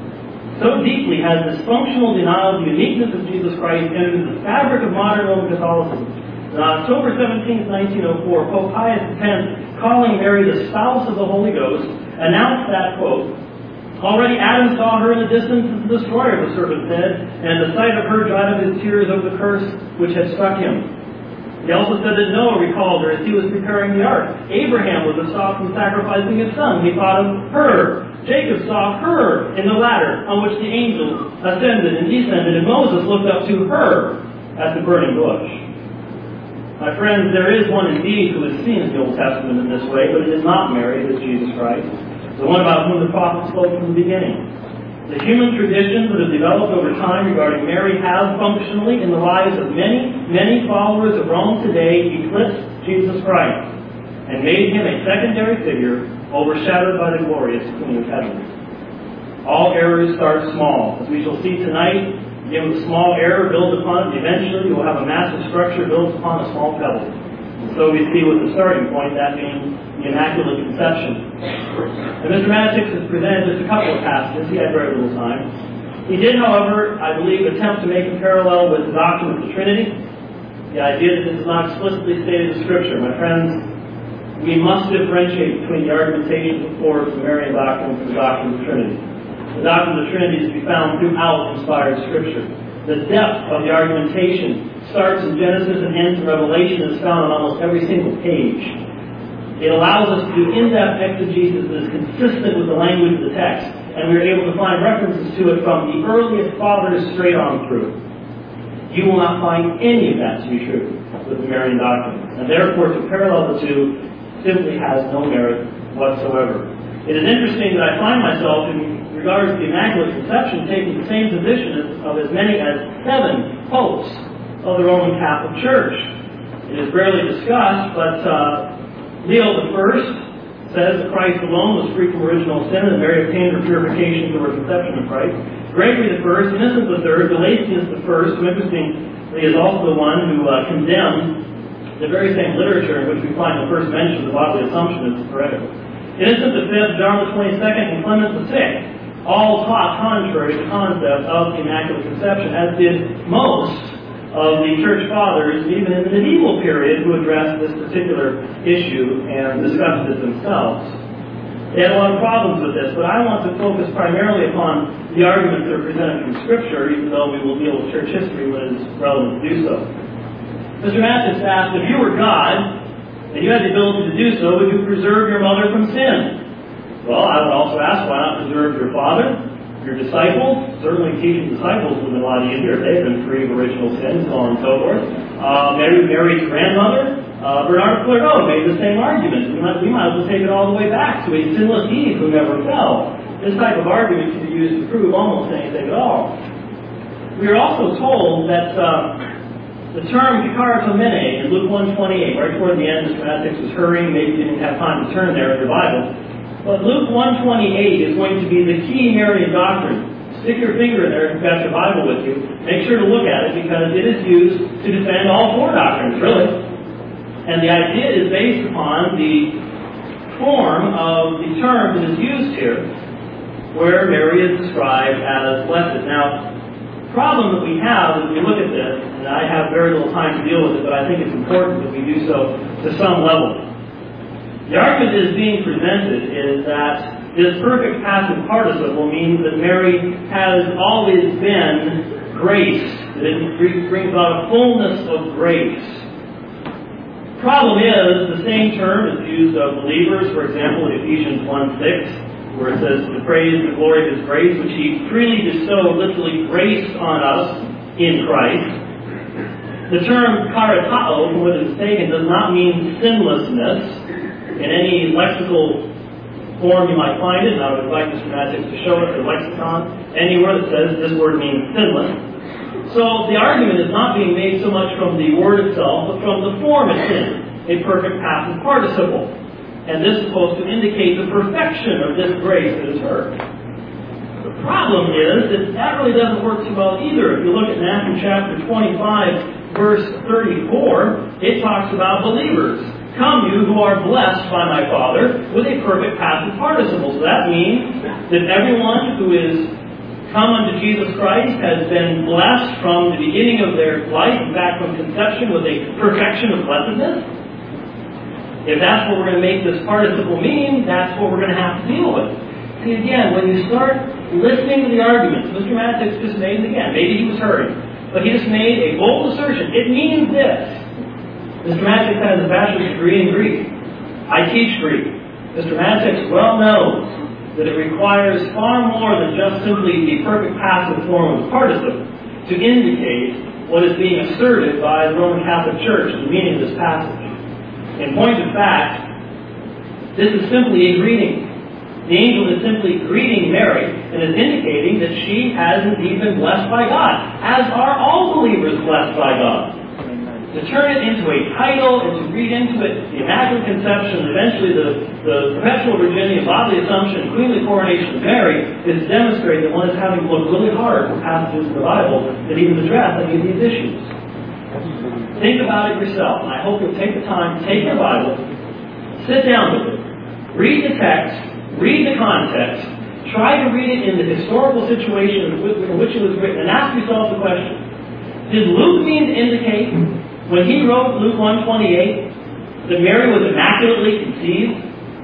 So deeply has this functional denial of the uniqueness of Jesus Christ entered into the fabric of modern Roman Catholicism. On October 17, 1904, Pope Pius X, calling Mary the spouse of the Holy Ghost, announced that, quote, already Adam saw her in the distance as the destroyer, the serpent said, and the sight of her dried up his tears over the curse which had struck him. He also said that Noah recalled her as he was preparing the ark. Abraham was stopped from sacrificing his son. He thought of her. Jacob saw her in the ladder on which the angel ascended and descended, and Moses looked up to her at the burning bush. My friends, there is one indeed who is seen in the Old Testament in this way, but it is not Mary, it is Jesus Christ, the one about whom the prophet spoke from the beginning. The human traditions that have developed over time regarding Mary have functionally, in the lives of many, many followers of Rome today, eclipsed Jesus Christ and made him a secondary figure overshadowed by the glorious Queen of Heaven. All errors start small. As we shall see tonight, begin with a small error, build upon it, and eventually you will have a massive structure built upon a small pebble. And so we see with the starting point, that being the Immaculate Conception. And Mr. Matich has presented just a couple of passages. He had very little time. He did, however, I believe, attempt to make a parallel with the doctrine of the Trinity. The idea that this is not explicitly stated in Scripture. My friends, we must differentiate between the argumentation for the Marian doctrine and the doctrine of the Trinity. The doctrine of the Trinity is to be found throughout inspired Scripture. The depth of the argumentation starts in Genesis and ends in Revelation and is found on almost every single page. It allows us to do in-depth exegesis that is consistent with the language of the text, and we're able to find references to it from the earliest fathers straight on through. You will not find any of that to be true with the Marian doctrine, and therefore to parallel the two simply has no merit whatsoever. It is interesting that I find myself, in regards to the Immaculate Conception, taking the same position of as many as 7 popes of the Roman Catholic Church. It is rarely discussed, but Leo I says that Christ alone was free from original sin and Mary obtained her purification through her conception of Christ. Gregory I, Innocent III, Gelasius I, who interestingly is also the one who condemned the very same literature in which we find the first mention of the bodily assumption as heretical. Innocent V, John XXII, and Clement VI all taught contrary to the concept of the Immaculate Conception, as did most of the Church Fathers, even in the medieval period, who addressed this particular issue and discussed it themselves. They had a lot of problems with this, but I want to focus primarily upon the arguments that are presented from Scripture, even though we will deal with church history when it is relevant to do so. Mr. Mathis asked, if you were God, and you had the ability to do so, would you preserve your mother from sin? Well, I would also ask, why not preserve your father, your disciples? Certainly teaching disciples would have been a lot easier if they had been free of original sin, so on and so forth. Mary's grandmother, Bernard of Clairvaux made the same argument. We might as well take it all the way back to a sinless Eve who never fell. This type of argument can be used to prove almost anything at all. We are also told that the term kikaratomene in Luke 1:28, right toward the end, Mr. Mathis was hurrying, maybe you didn't have time to turn there in your Bible, but Luke 1:28 is going to be the key Marian doctrine. Stick your finger in there if you've got your Bible with you. Make sure to look at it because it is used to defend all four doctrines, really. And the idea is based upon the form of the term that is used here, where Mary is described as blessed. Now, the problem that we have as we look at this, and I have very little time to deal with it, but I think it's important that we do so to some level. The argument that is being presented is that this perfect passive participle means that Mary has always been grace, that it brings about a fullness of grace. Problem is, the same term is used of believers, for example, in Ephesians 1:6, where it says, to praise the glory of His grace, which He freely bestowed, literally graced on us in Christ. The term karatao, from what is taken, does not mean sinlessness in any lexical form you might find it, and I would like Mr. Mathis to show us the lexicon anywhere that says this word means sinless. So the argument is not being made so much from the word itself, but from the form it's in, a perfect passive participle. And this is supposed to indicate the perfection of this grace that is hers. The problem is that that really doesn't work too well either. If you look at Matthew chapter 25, verse 34, it talks about believers. Come you who are blessed by my Father, with a perfect passive participle. So that means that everyone who is come unto Jesus Christ has been blessed from the beginning of their life, in fact from conception, with a perfection of blessedness. If that's what we're going to make this participle mean, that's what we're going to have to deal with. See, again, when you start listening to the arguments, Mr. Mathis just made it again. Maybe he was hurried, but he just made a bold assertion. It means this. Mr. Mathis has a bachelor's degree in Greek. I teach Greek. Mr. Mathis well knows that it requires far more than just simply the perfect passive form of participle to indicate what is being asserted by the Roman Catholic Church, the meaning of this passage. In point of fact, this is simply a greeting. The angel is simply greeting Mary and is indicating that she has indeed been blessed by God, as are all believers blessed by God. To turn it into a title and to read into it the Immaculate Conception, eventually the perpetual virginity, bodily assumption, queenly coronation of Mary, is to demonstrate that one is having to look really hard for passages in the Bible that even address any of these issues. Think about it yourself, and I hope you'll take the time to take your Bible, sit down with it, read the text, read the context, try to read it in the historical situation in which it was written, and ask yourself the question, did Luke mean to indicate when he wrote Luke 1:28 that Mary was immaculately conceived?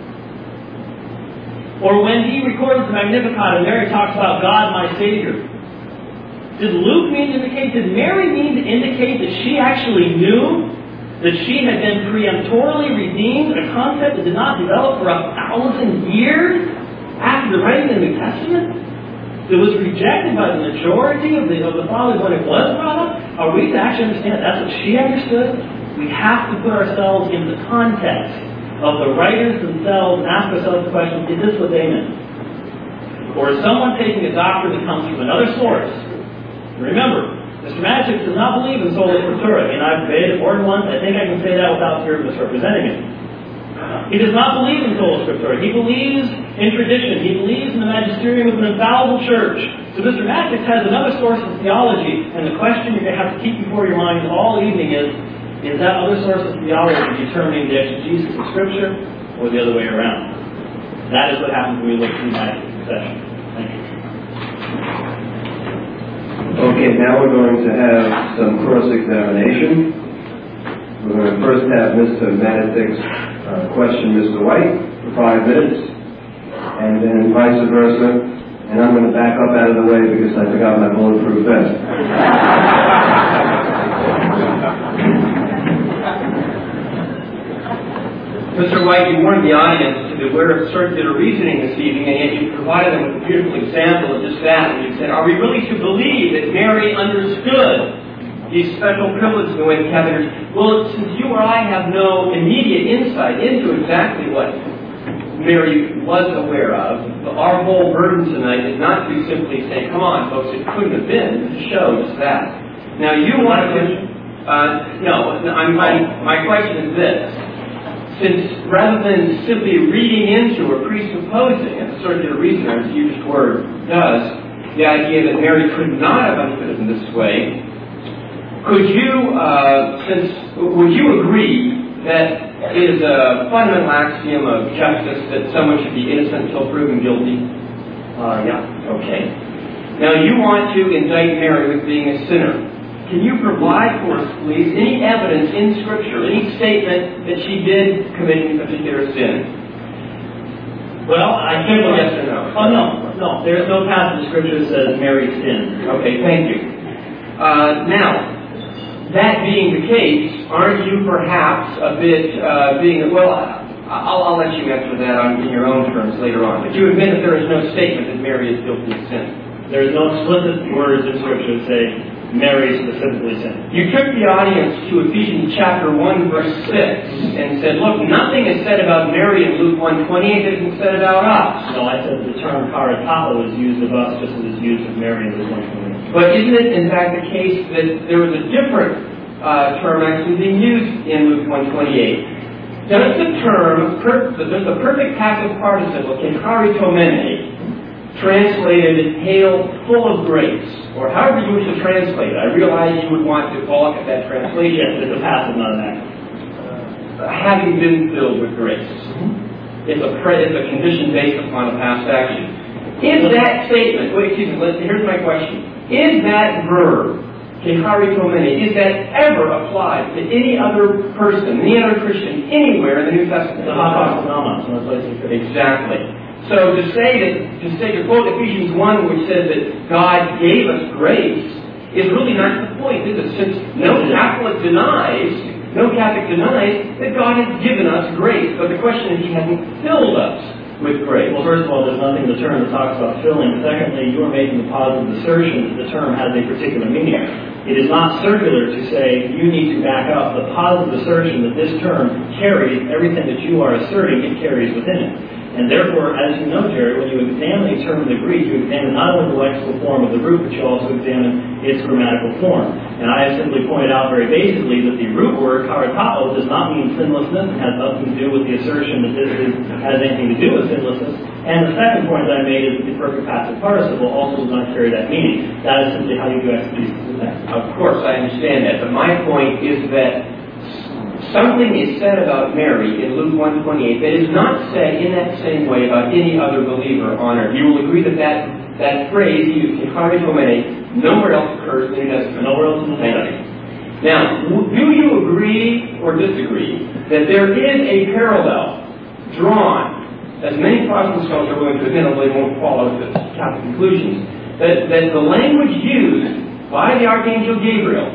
Or when he records the Magnificat and Mary talks about God my Savior, did Luke mean to indicate, did Mary mean to indicate that she actually knew that she had been preemptorily redeemed, a concept that did not develop for 1,000 years after the writing of the New Testament? It was rejected by the majority of the fathers when it was brought up. Are we to actually understand that's what she understood? We have to put ourselves in the context of the writers themselves and ask ourselves the question, is this what they meant? Or is someone taking a doctrine that comes from another source? Remember, Mr. Mathis does not believe in sola scriptura, and I've debated it more than once. I think I can say that without fear of misrepresenting it. He does not believe in sola scriptura. He believes in tradition. He believes in the magisterium of an infallible church. So Mr. Mathis has another source of theology, and the question you're going to have to keep before your mind all evening is that other source of theology determining the exegesis of Scripture, or the other way around? That is what happens when we look through that session. Thank you. Okay, now we're going to have some cross-examination. We're going to first have Mr. Mathis question Mr. White for 5 minutes. and then vice versa. And I'm going to back up out of the way because I forgot my bulletproof vest. Mr. White, you warned the audience to beware of circular reasoning this evening, and yet you provided them with a beautiful example of just that. And you said, are we really to believe that Mary understood these special privileges in the way the Catholic Church? Well, since you or I have no immediate insight into exactly what Mary was aware of, our whole burden tonight is not to simply say, come on, folks, it couldn't have been, to show just that. Now, you want to... my question is this. Since rather than simply reading into or presupposing, as a circular reasoner, as you just word does, the idea that Mary could not have understood it in this way, would you agree that it is a fundamental axiom of justice that someone should be innocent until proven guilty? Yeah. Okay. Now you want to indict Mary with being a sinner. Can you provide for us, please, any evidence in Scripture, any statement that she did commit any particular sin? Well, I think... Yes or no? Oh, no. There's no passage of Scripture that says Mary sinned. Okay, thank you. Now, that being the case, aren't you perhaps a bit I'll let you answer that in your own terms later on. But you admit that there is no statement that Mary is guilty of sin. There is no explicit words in Scripture that say Mary specifically sinned. You took the audience to Ephesians chapter 1, verse 6, and said, look, nothing is said about Mary in Luke 1:28 that isn't said about us. No, I said the term karatapo is used of us just as it's used of Mary in Luke 1:28. But isn't it, in fact, the case that there was a different term actually being used in Luke 1:28? Does the the perfect passive participle, kecharitomene, translated hail full of grace, or however you wish to translate it. I realize you would want to balk at that translation. Yes, it's a passive, not an active. Having been filled with grace. It's a condition based upon a past action. Is that statement, here's my question. Is that verb, kecharitomene, is that ever applied to any other person, any other Christian, anywhere in the New Testament? Exactly. So to quote Ephesians 1, which says that God gave us grace, is really not the point, is it? Since no Catholic denies that God has given us grace, but the question is, He hasn't filled us with grace. Well, first of all, there's nothing in the term that talks about filling. Secondly, you are making the positive assertion that the term has a particular meaning. It is not circular to say you need to back up the positive assertion that this term carries everything that you are asserting it carries within it. And therefore, as you know, Jerry, when you examine a term in the Greek, you examine not only the lexical form of the root, but you also examine its grammatical form. And I have simply pointed out very basically that the root word, karatapo, does not mean sinlessness and has nothing to do with the assertion that this has anything to do with sinlessness. And the second point that I made is that the perfect passive participle also does not carry that meaning. That is simply how you do exegesis with that. Of course, I understand that, but my point is that something is said about Mary in Luke 1:28 that is not said in that same way about any other believer on earth. You will agree that that phrase, kecharitomene, nowhere else occurs in the New Testament. Nowhere else in the Testament. Now, do you agree or disagree that there is a parallel drawn, as many Protestant scholars are willing to admit, although they won't follow the Catholic conclusions, that the language used by the Archangel Gabriel,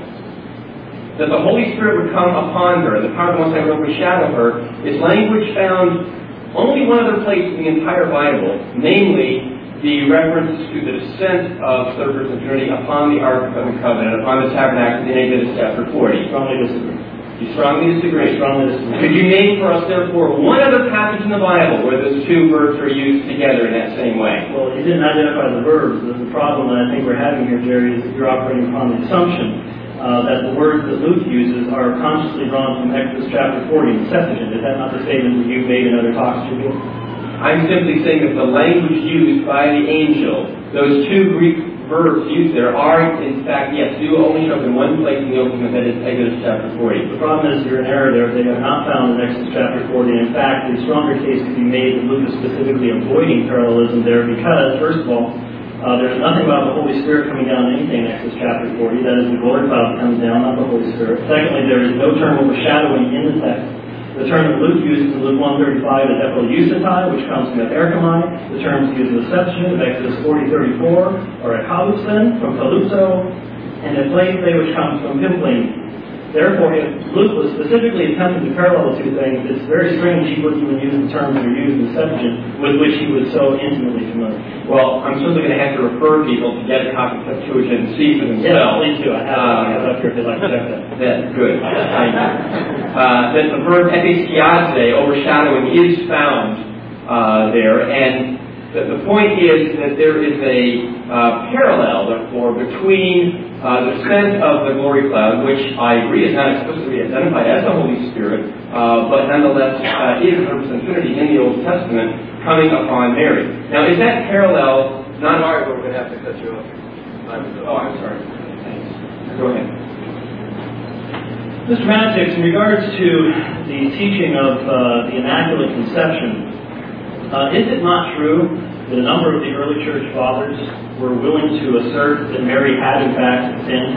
that the Holy Spirit would come upon her, the power of the Most High will overshadow her, is language found only one other place in the entire Bible, namely the reference to the descent of the Third Person of the Trinity upon the Ark of the Covenant, upon the tabernacle in Exodus chapter 40. Strongly disagree. You strongly disagree? Strongly disagree. Could you name for us, therefore, one other passage in the Bible where those two verbs are used together in that same way? Well, you didn't identify the verbs. The problem that I think we're having here, Jerry, is that you're operating upon the assumption that the words that Luke uses are consciously drawn from Exodus chapter 40 in the Septuagint. Is that not the statement that you've made in other talks to you? I'm simply saying that the language used by the angel, those two Greek verbs used there are, in fact, yes, do only show up in one place in the Old Testament, that is Exodus chapter 40. The problem is you're in error there. They are not found in Exodus chapter 40. In fact, the stronger case could be made that Luke is specifically avoiding parallelism there because, first of all, there's nothing about the Holy Spirit coming down in anything in Exodus chapter 40. That is the glory cloud that comes down, not the Holy Spirit. Secondly, there is no term overshadowing in the text. The term that Luke uses in Luke 1:35 is epousetai, which comes from erchomai. The terms used in the Septuagint of Exodus 40:34 are ekalusen, from kaluso, and eplete, which comes from pimpling. Therefore, if Luke was specifically attempting to parallel the two things, it's very strange he wouldn't even use the terms that are used in the Septuagint, with which he was so intimately familiar. Well, I'm simply going to have to refer people to get a copy of Septuagint and see for themselves. Yeah, please do. I have it up here if they'd like to check that. That's good. Thank you. That the verb episkiaze, overshadowing, is found there, and the point is that there is a parallel, therefore, between the descent of the glory cloud, which I agree is not explicitly identified as the Holy Spirit, but nonetheless is a representative in the Old Testament coming upon Mary. Now, is that parallel not... Sorry, but we're going to have to cut you off. I'm sorry. Thanks. Go ahead. Mr. Matix, in regards to the teaching of the Immaculate Conception, is it not true that a number of the early church fathers were willing to assert that Mary had in fact sinned?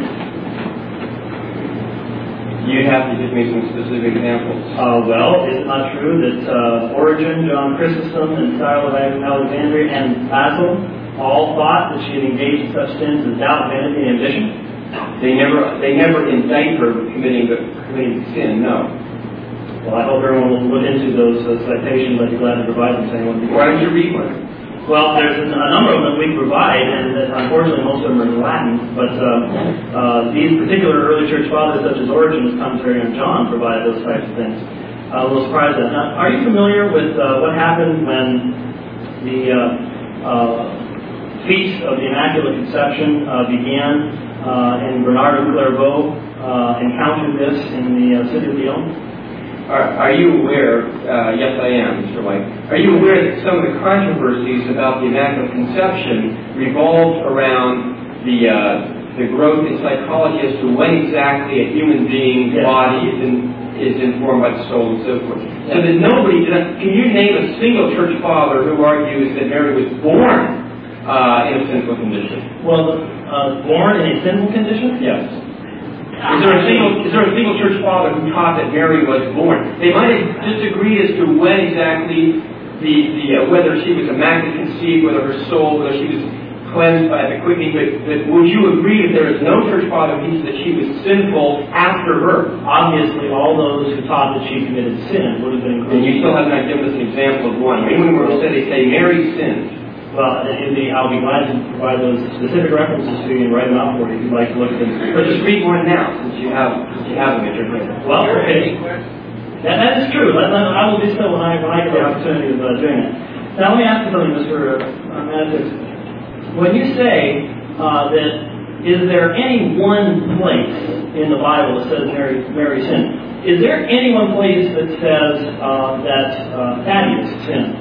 You have to give me some specific examples. Well, is it not true that Origen, John Chrysostom, and Cyril of Alexandria, and Basil all thought that she had engaged in such sins as doubt, vanity, and ambition? They never indict her with committing sin, no. Well, I hope everyone will look into those citations. I'd be glad to provide them to anyone. Why don't you read one? Well, there's a number of them we provide, and unfortunately most of them are in Latin, but these particular early church fathers, such as Origen's commentary on John, provide those types of things. A little surprised at that. Now, are you familiar with what happened when the Feast of the Immaculate Conception began, and Bernard of Clairvaux encountered this in the city of Lyon? Are you aware, yes I am, Mr. White, are you aware that some of the controversies about the Immaculate Conception revolved around the growth in psychology as to when exactly a human being's body is informed by the soul and so forth? So that nobody, can you name a single church father who argues that Mary was born in a sinful condition? Well, born in a sinful condition? Yes. Is there a single church father who taught that Mary was born? They might have disagreed as to when exactly whether she was immaculate conceived, whether her soul, whether she was cleansed by the quickening, but would you agree that there is no church father who teaches that she was sinful after birth? Obviously, all those who taught that she committed sin would have been included. And you still have not given us an example of one. Anyone where they say Mary sinned? Well, I'll be glad to provide those specific references to you and write them out for you if you'd like to look at them. But just read one now, since you have them at your hand. Well, okay. That is true. I will do so when I get the opportunity of doing it. Now, let me ask you something, Mr. Mattis. When you say that, is there any one place in the Bible that says Mary sinned? Is there any one place that says that Thaddeus sinned?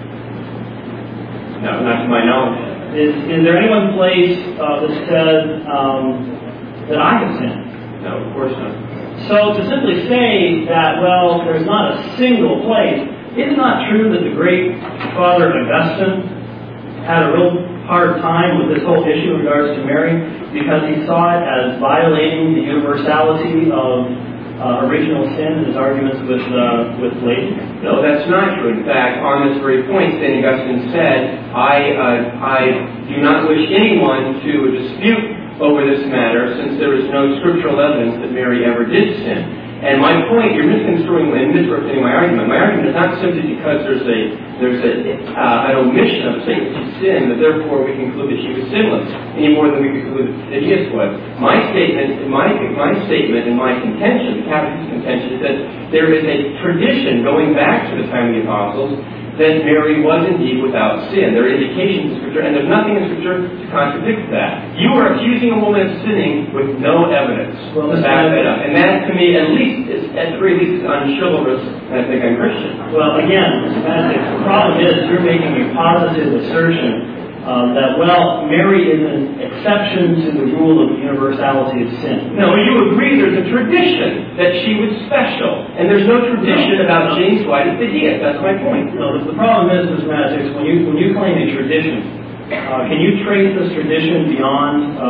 No, not to my knowledge. Is there any one place that says that I have sinned? No, of course not. So to simply say that, well, there's not a single place, is it not true that the great Father Augustine had a real hard time with this whole issue in regards to Mary because he saw it as violating the universality of original sin in his arguments with Laity? No, that's not true. In fact, on this very point, St. Augustine said, I do not wish anyone to dispute over this matter since there is no scriptural evidence that Mary ever did sin. And my point, you're misconstruing and misrepresenting my argument. My argument is not simply because there's an omission of sin that therefore we conclude that she was sinless any more than we conclude that Thaddeus was. My statement and my contention, the Catholic contention, is that there is a tradition going back to the time of the apostles that Mary was indeed without sin. There are indications in Scripture, and there's nothing in Scripture to contradict that. You are accusing a woman of sinning with no evidence to back that up. And that, to me, at the very least, is unchivalrous, and I think I'm Christian. Well, again, the problem is you're making a positive assertion that, well, Mary is an exception to the rule of the universality of sin. No, you agree there's a tradition that she was special, and there's no tradition about James White as Thaddeus. That's my point. No, the problem is, Mr. Mattis, when you claim a tradition, can you trace this tradition beyond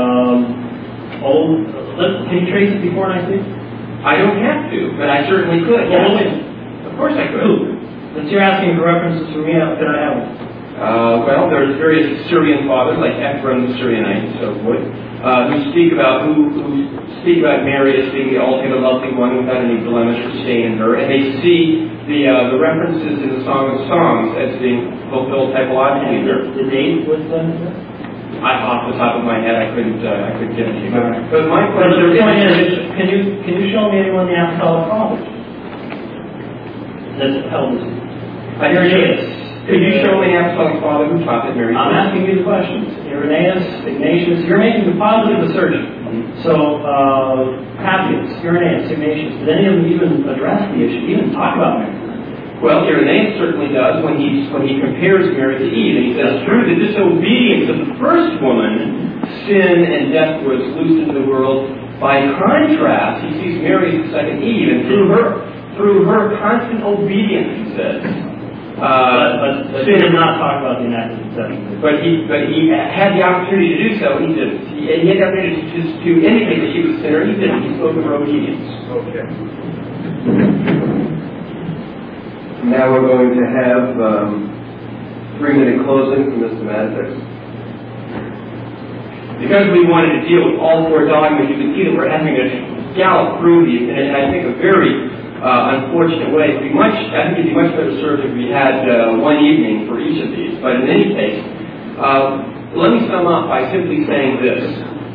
can you trace it before Nicaea? I don't have to, but I certainly could. Well, wait. course I could. Since you're asking for references from me, could I have one? Well, there's various Syrian fathers like Ephraim the Syrianite and so forth, who speak about Mary as being the altogether lovely one without any blemish or stain in her, and they see the references in the Song of Songs as being fulfilled typologically there. The date was done? Off the top of my head, I couldn't give it to you. But my Well, question the point is, is, can you show me anyone in the Apostolic Fathers that's held this? Irenaeus. Could you show me an apostolic father who taught that Mary? I'm asking you the questions. Irenaeus, Ignatius, you're making the positive assertion. So, Papias, Irenaeus, Ignatius, did any of them even address the issue, even talk about Mary? Well, Irenaeus certainly does when he compares Mary to Eve, and he says, through the disobedience of the first woman, sin and death was loosed into the world. By contrast, he sees Mary as the second Eve, and through her constant obedience, he says. But he did not talk about the Immaculate Conception. But he had the opportunity to do so, and he didn't. He had the opportunity to indicate that she was a sinner, and he didn't. He spoke of her obedience. Okay. Now we're going to have 3-minute closing from Mr. Mattis. Because we wanted to deal with all four dogmas, you can see that we're having to gallop through these, and I think a very unfortunate way. I think it'd be much better served if we had one evening for each of these. But in any case, let me sum up by simply saying this.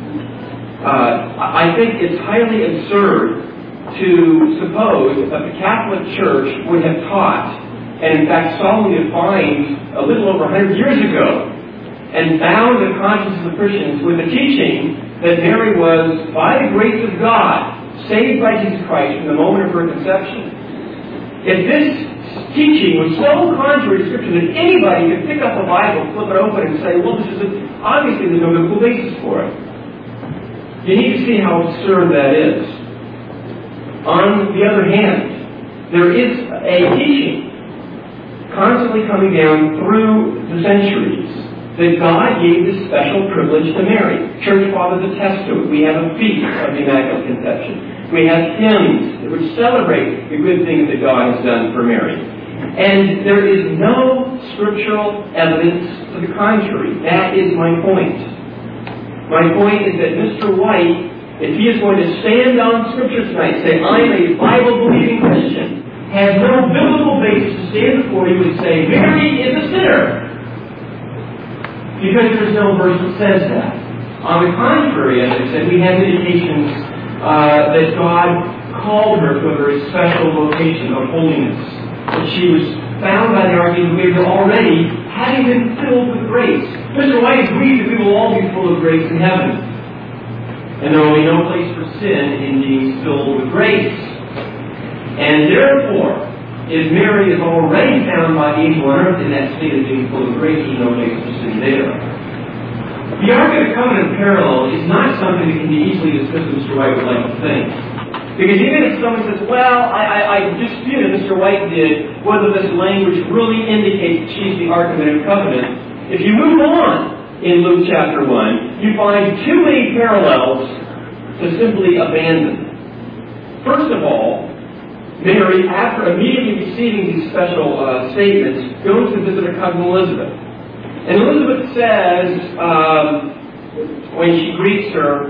I think it's highly absurd to suppose that the Catholic Church would have taught, and in fact solemnly defined a little over 100 years ago, and bound the conscience of Christians with the teaching that Mary was, by the grace of God, saved by Jesus Christ from the moment of her conception. If this teaching was so contrary to Scripture that anybody could pick up a Bible, flip it open, and say, well, obviously there's no biblical basis for it. You need to see how absurd that is. On the other hand, there is a teaching constantly coming down through the centuries that God gave this special privilege to Mary. Church fathers attest to it. We have a feast of the Immaculate Conception. We have hymns which celebrate the good things that God has done for Mary. And there is no scriptural evidence to the contrary. That is my point. My point is that Mr. White, if he is going to stand on Scripture tonight and say, I'm a Bible-believing Christian, has no biblical basis to stand before you and say, Mary is a sinner. Because there's no verse that says that. On the contrary, as I said, we have indications that God called her to a very special vocation of holiness. That she was found by the Archangel Gabriel already having been filled with grace. Mr. White agrees that we will all be full of grace in heaven. And there will be no place for sin in being filled with grace. And therefore, if Mary is already found by the angel on earth in that state of being full of grace, there's no place for sin there. The Ark of the Covenant parallel is not something that can be easily dismissed, Mr. White would like to think. Because even if someone says, well, I dispute it, Mr. White did, whether this language really indicates that she's the Ark of the New Covenant, if you move on in Luke chapter 1, you find too many parallels to simply abandon. First of all, Mary, after immediately receiving these special statements, goes to visit her cousin Elizabeth. And Elizabeth says, when she greets her,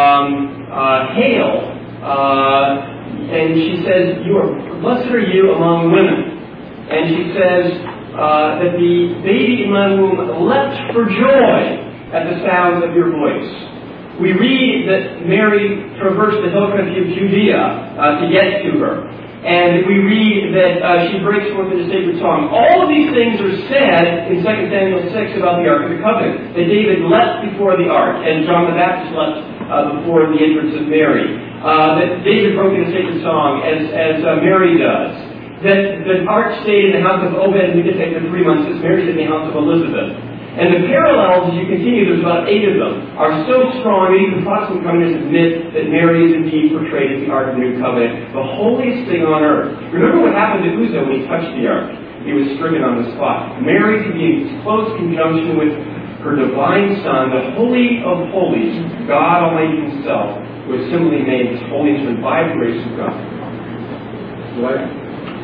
hail, and she says, blessed are you among women. And she says that the baby in my womb leapt for joy at the sound of your voice. We read that Mary traversed the hill country of Judea to get to her. And we read that she breaks forth into sacred song. All of these things are said in 2 Samuel 6 about the Ark of the Covenant. That David leapt before the Ark, and John the Baptist leapt before the entrance of Mary. That David broke into sacred song, as Mary does. That the Ark stayed in the house of Obed and Gittith for 3 months, as Mary stayed in the house of Elizabeth. And the parallels, as you continue, there's about 8 of them, are so strong that even Protestant communists admit that Mary is indeed portrayed as the Ark of the New Covenant, the holiest thing on earth. Remember what happened to Uzzah when he touched the Ark? He was stricken on the spot. Mary, to be in close conjunction with her divine Son, the Holy of Holies, God Almighty Himself, was simply made His holiness by the grace of God. What?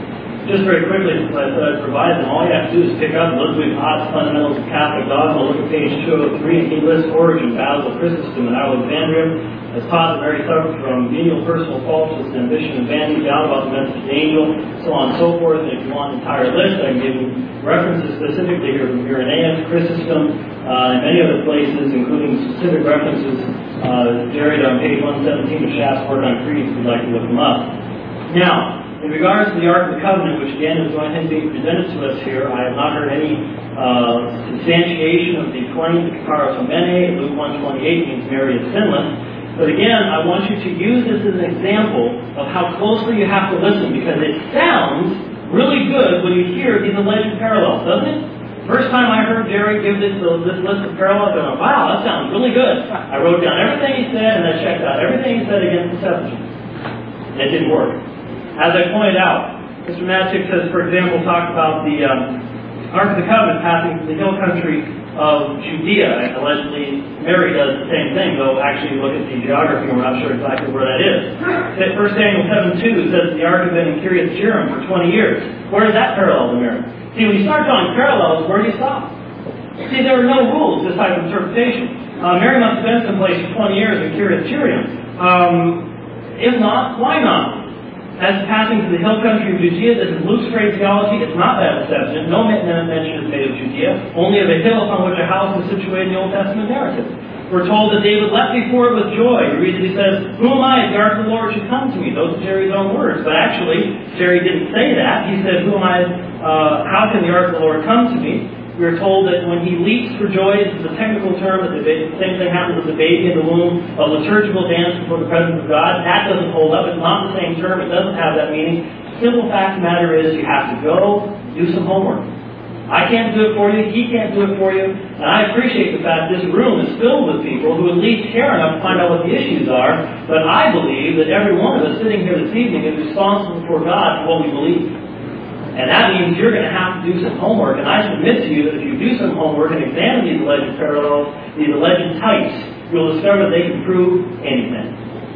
Just very quickly, since I said I'd provide them, all you have to do is pick up Ludwig Ott's Fundamentals of Catholic Dogma, look at page 203, and he lists Origen, Basil, Chrysostom, and Alexandria as taught that Mary suffered from venial personal falseness, ambition, and vanity, doubt about the message of the angel, so on and so forth. And if you want an entire list, I can give you references specifically here from Irenaeus, Chrysostom, and many other places, including specific references buried on page 117 of Schaff's work on creeds, if you'd like to look them up. Now, in regards to the Ark of the Covenant, which again is going to be presented to us here, I have not heard any substantiation of the claim that Kaparos Homene, Luke 1:28 means Mary is sinless. But again, I want you to use this as an example of how closely you have to listen, because it sounds really good when you hear these alleged parallels, doesn't it? First time I heard Jerry give this list of parallels, I went, wow, that sounds really good. I wrote down everything he said, and I checked out everything he said against the Septuagint. And it didn't work. As I pointed out, Mr. Matzik has, for example, talked about the Ark of the Covenant passing through the hill country of Judea, and allegedly Mary does the same thing, though actually look at the geography and we're not sure exactly where that is. 1 Samuel 7:2 says the Ark had been in Kiriath Jearim for 20 years. Where does that parallel to Mary? See, when you start drawing parallels, where do you stop? See, there are no rules to this type of interpretation. Mary must have been someplace for 20 years in Kiriath Jearim. If not, why not? As passing to the hill country of Judea, this is Luke's phraseology. It's not that deception. No mention is made of Judea, only of a hill upon which a house is situated in the Old Testament narrative. We're told that David leapt before it with joy. You read that he says, "Who am I that the ark of the Lord should come to me?" Those are Jerry's own words. But actually, Jerry didn't say that. He said, "Who am I? How can the ark of the Lord come to me?" We are told that when he leaps for joy, this is a technical term, that the same thing happens with the baby in the womb, a liturgical dance before the presence of God. That doesn't hold up. It's not the same term. It doesn't have that meaning. Simple fact of the matter is you have to go do some homework. I can't do it for you. He can't do it for you. And I appreciate the fact this room is filled with people who at least care enough to find out what the issues are. But I believe that every one of us sitting here this evening is responsible before God for what we believe. And that means you're going to have to do some homework. And I submit to you that if you do some homework and examine these alleged parallels, these alleged types, you'll discover that they can prove anything.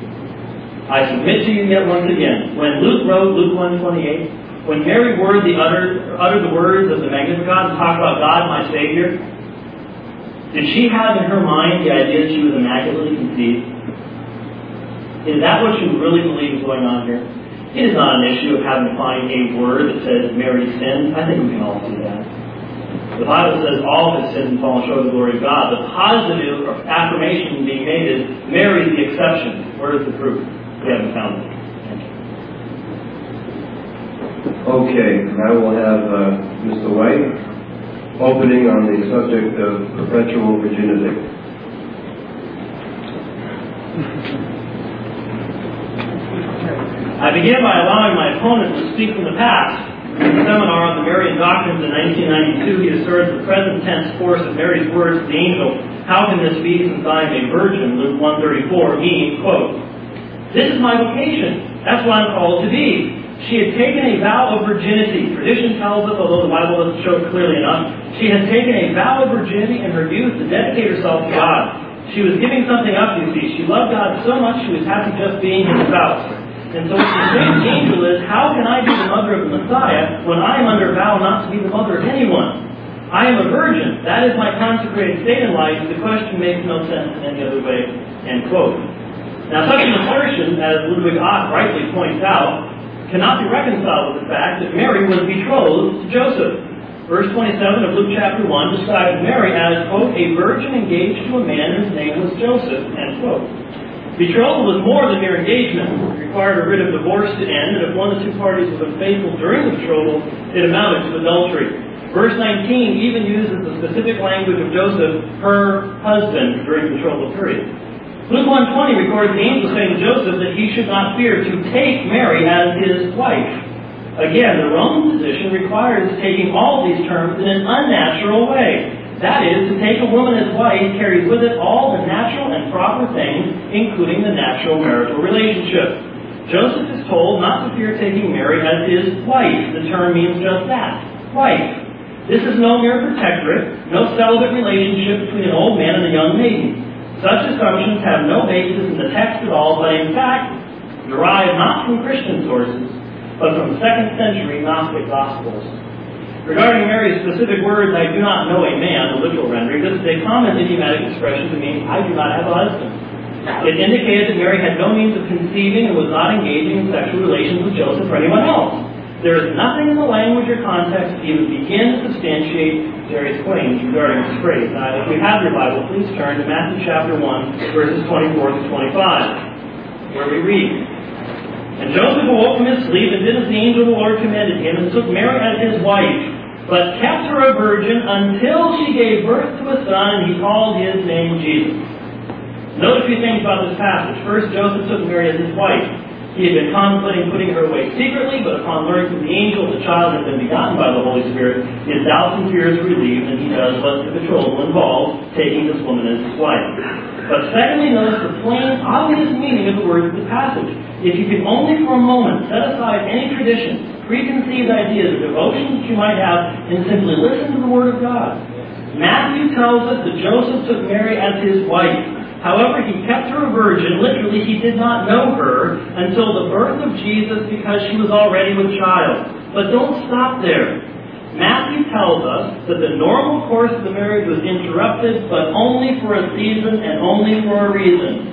I submit to you yet once again, when Luke wrote Luke 1:28, when Mary uttered the words of the Magnificat and talked about God, my Savior, did she have in her mind the idea that she was immaculately conceived? Is that what you really believe is going on here? It is not an issue of having to find a word that says Mary sinned. I think we can all see that. The Bible says all have sinned and fallen short of the glory of God. The positive affirmation being made is Mary's the exception. Where is the proof? We haven't found it. Okay, now we'll have Mr. White opening on the subject of perpetual virginity. I begin by allowing my opponent to speak from the past. In the seminar on the Marian doctrines in 1992, he asserts the present tense force of Mary's words to the angel, "How can this be since I am a virgin?" Luke 1:34 means, quote, "This is my vocation. That's what I'm called to be." She had taken a vow of virginity. Tradition tells us, although the Bible doesn't show it clearly enough, she had taken a vow of virginity in her youth to dedicate herself to God. She was giving something up, you see. She loved God so much she was happy just being his spouse. And so what the same angel is, how can I be the mother of the Messiah when I am under vow not to be the mother of anyone? I am a virgin. That is my consecrated state in life. The question makes no sense in any other way. End quote. Now, such an assertion, as Ludwig Ott rightly points out, cannot be reconciled with the fact that Mary was betrothed to Joseph. Verse 27 of Luke chapter 1 describes Mary as, quote, "a virgin engaged to a man whose name was Joseph," end quote. Betrothal was more than mere engagement. It required a writ of divorce to end, and if one of the two parties was unfaithful during the betrothal, it amounted to adultery. Verse 19 even uses the specific language of Joseph, her husband, during the betrothal period. Luke 1:20 records the angel saying to Joseph that he should not fear to take Mary as his wife. Again, the Roman position requires taking all these terms in an unnatural way. That is, to take a woman as wife carries with it all the natural and proper things, including the natural marital relationship. Joseph is told not to fear taking Mary as his wife. The term means just that, wife. This is no mere protectorate, no celibate relationship between an old man and a young maiden. Such assumptions have no basis in the text at all, but in fact derive not from Christian sources, but from 2nd century Gnostic Gospels. Regarding Mary's specific words, I do not know a man, the literal rendering, this is a common idiomatic expression to mean, I do not have a husband. It indicated that Mary had no means of conceiving and was not engaging in sexual relations with Joseph or anyone else. There is nothing in the language or context to even begin to substantiate Mary's claims regarding this phrase. Now, if you have your Bible, please turn to Matthew chapter 1, verses 24 to 25, where we read, And Joseph awoke from his sleep and did as the angel of the Lord commanded him, and took Mary as his wife, but kept her a virgin until she gave birth to a son, and he called his name Jesus. Note a few things about this passage. First, Joseph took Mary as his wife. He had been contemplating putting her away secretly, but upon learning from the angel the child had been begotten by the Holy Spirit, his doubts and fears were relieved, and he does what the betrothal involves, taking this woman as his wife. But secondly, notice the plain, obvious meaning of the words of the passage. If you could only for a moment set aside any traditions, preconceived ideas, or devotions that you might have, and simply listen to the Word of God. Matthew tells us that Joseph took Mary as his wife. However, he kept her a virgin. Literally, he did not know her until the birth of Jesus because she was already with child. But don't stop there. Matthew tells us that the normal course of the marriage was interrupted, but only for a season and only for a reason.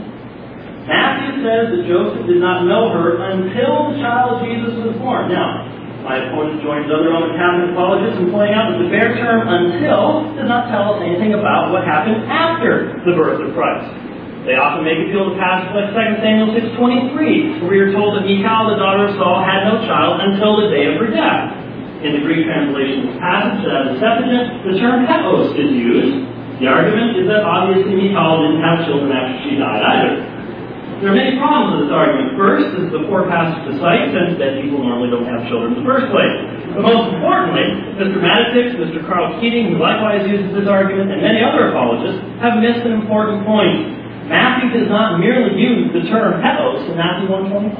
Matthew says that Joseph did not know her until the child Jesus was born. Now, my opponent joins other Roman Catholic apologists in pointing out that the bare term "until" does not tell us anything about what happened after the birth of Christ. They often make appeal to passages like 2 Samuel 6:23, where we are told that Michal, the daughter of Saul, had no child until the day of her death. In the Greek translation of the passage, that is the Septuagint, the term "hetos" is used. The argument is that obviously Michal didn't have children after she died either. There are many problems with this argument. First, this is a poor passage to cite, since dead people normally don't have children in the first place. But most importantly, Mr. Matitix, Mr. Carl Keating, who likewise uses this argument, and many other apologists, have missed an important point. Matthew does not merely use the term hetos in Matthew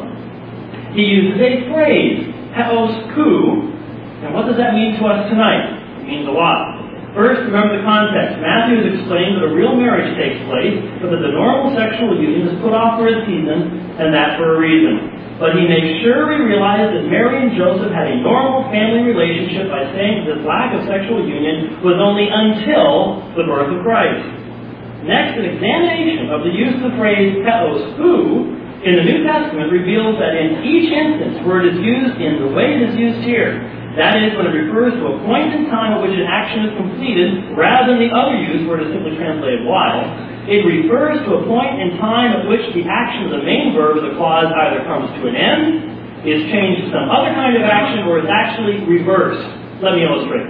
1:21. He uses a phrase, hetos kou. And what does that mean to us tonight? It means a lot. First, remember the context. Matthew has explained that a real marriage takes place, but that the normal sexual union is put off for a season, and that for a reason. But he makes sure we realize that Mary and Joseph had a normal family relationship by saying that this lack of sexual union was only until the birth of Christ. Next, an examination of the use of the phrase hetos kou in the New Testament reveals that in each instance where it is used in the way it is used here, that is, when it refers to a point in time at which an action is completed, rather than the other use where it is simply translated while, it refers to a point in time at which the action of the main verb of the clause either comes to an end, is changed to some other kind of action, or is actually reversed. Let me illustrate.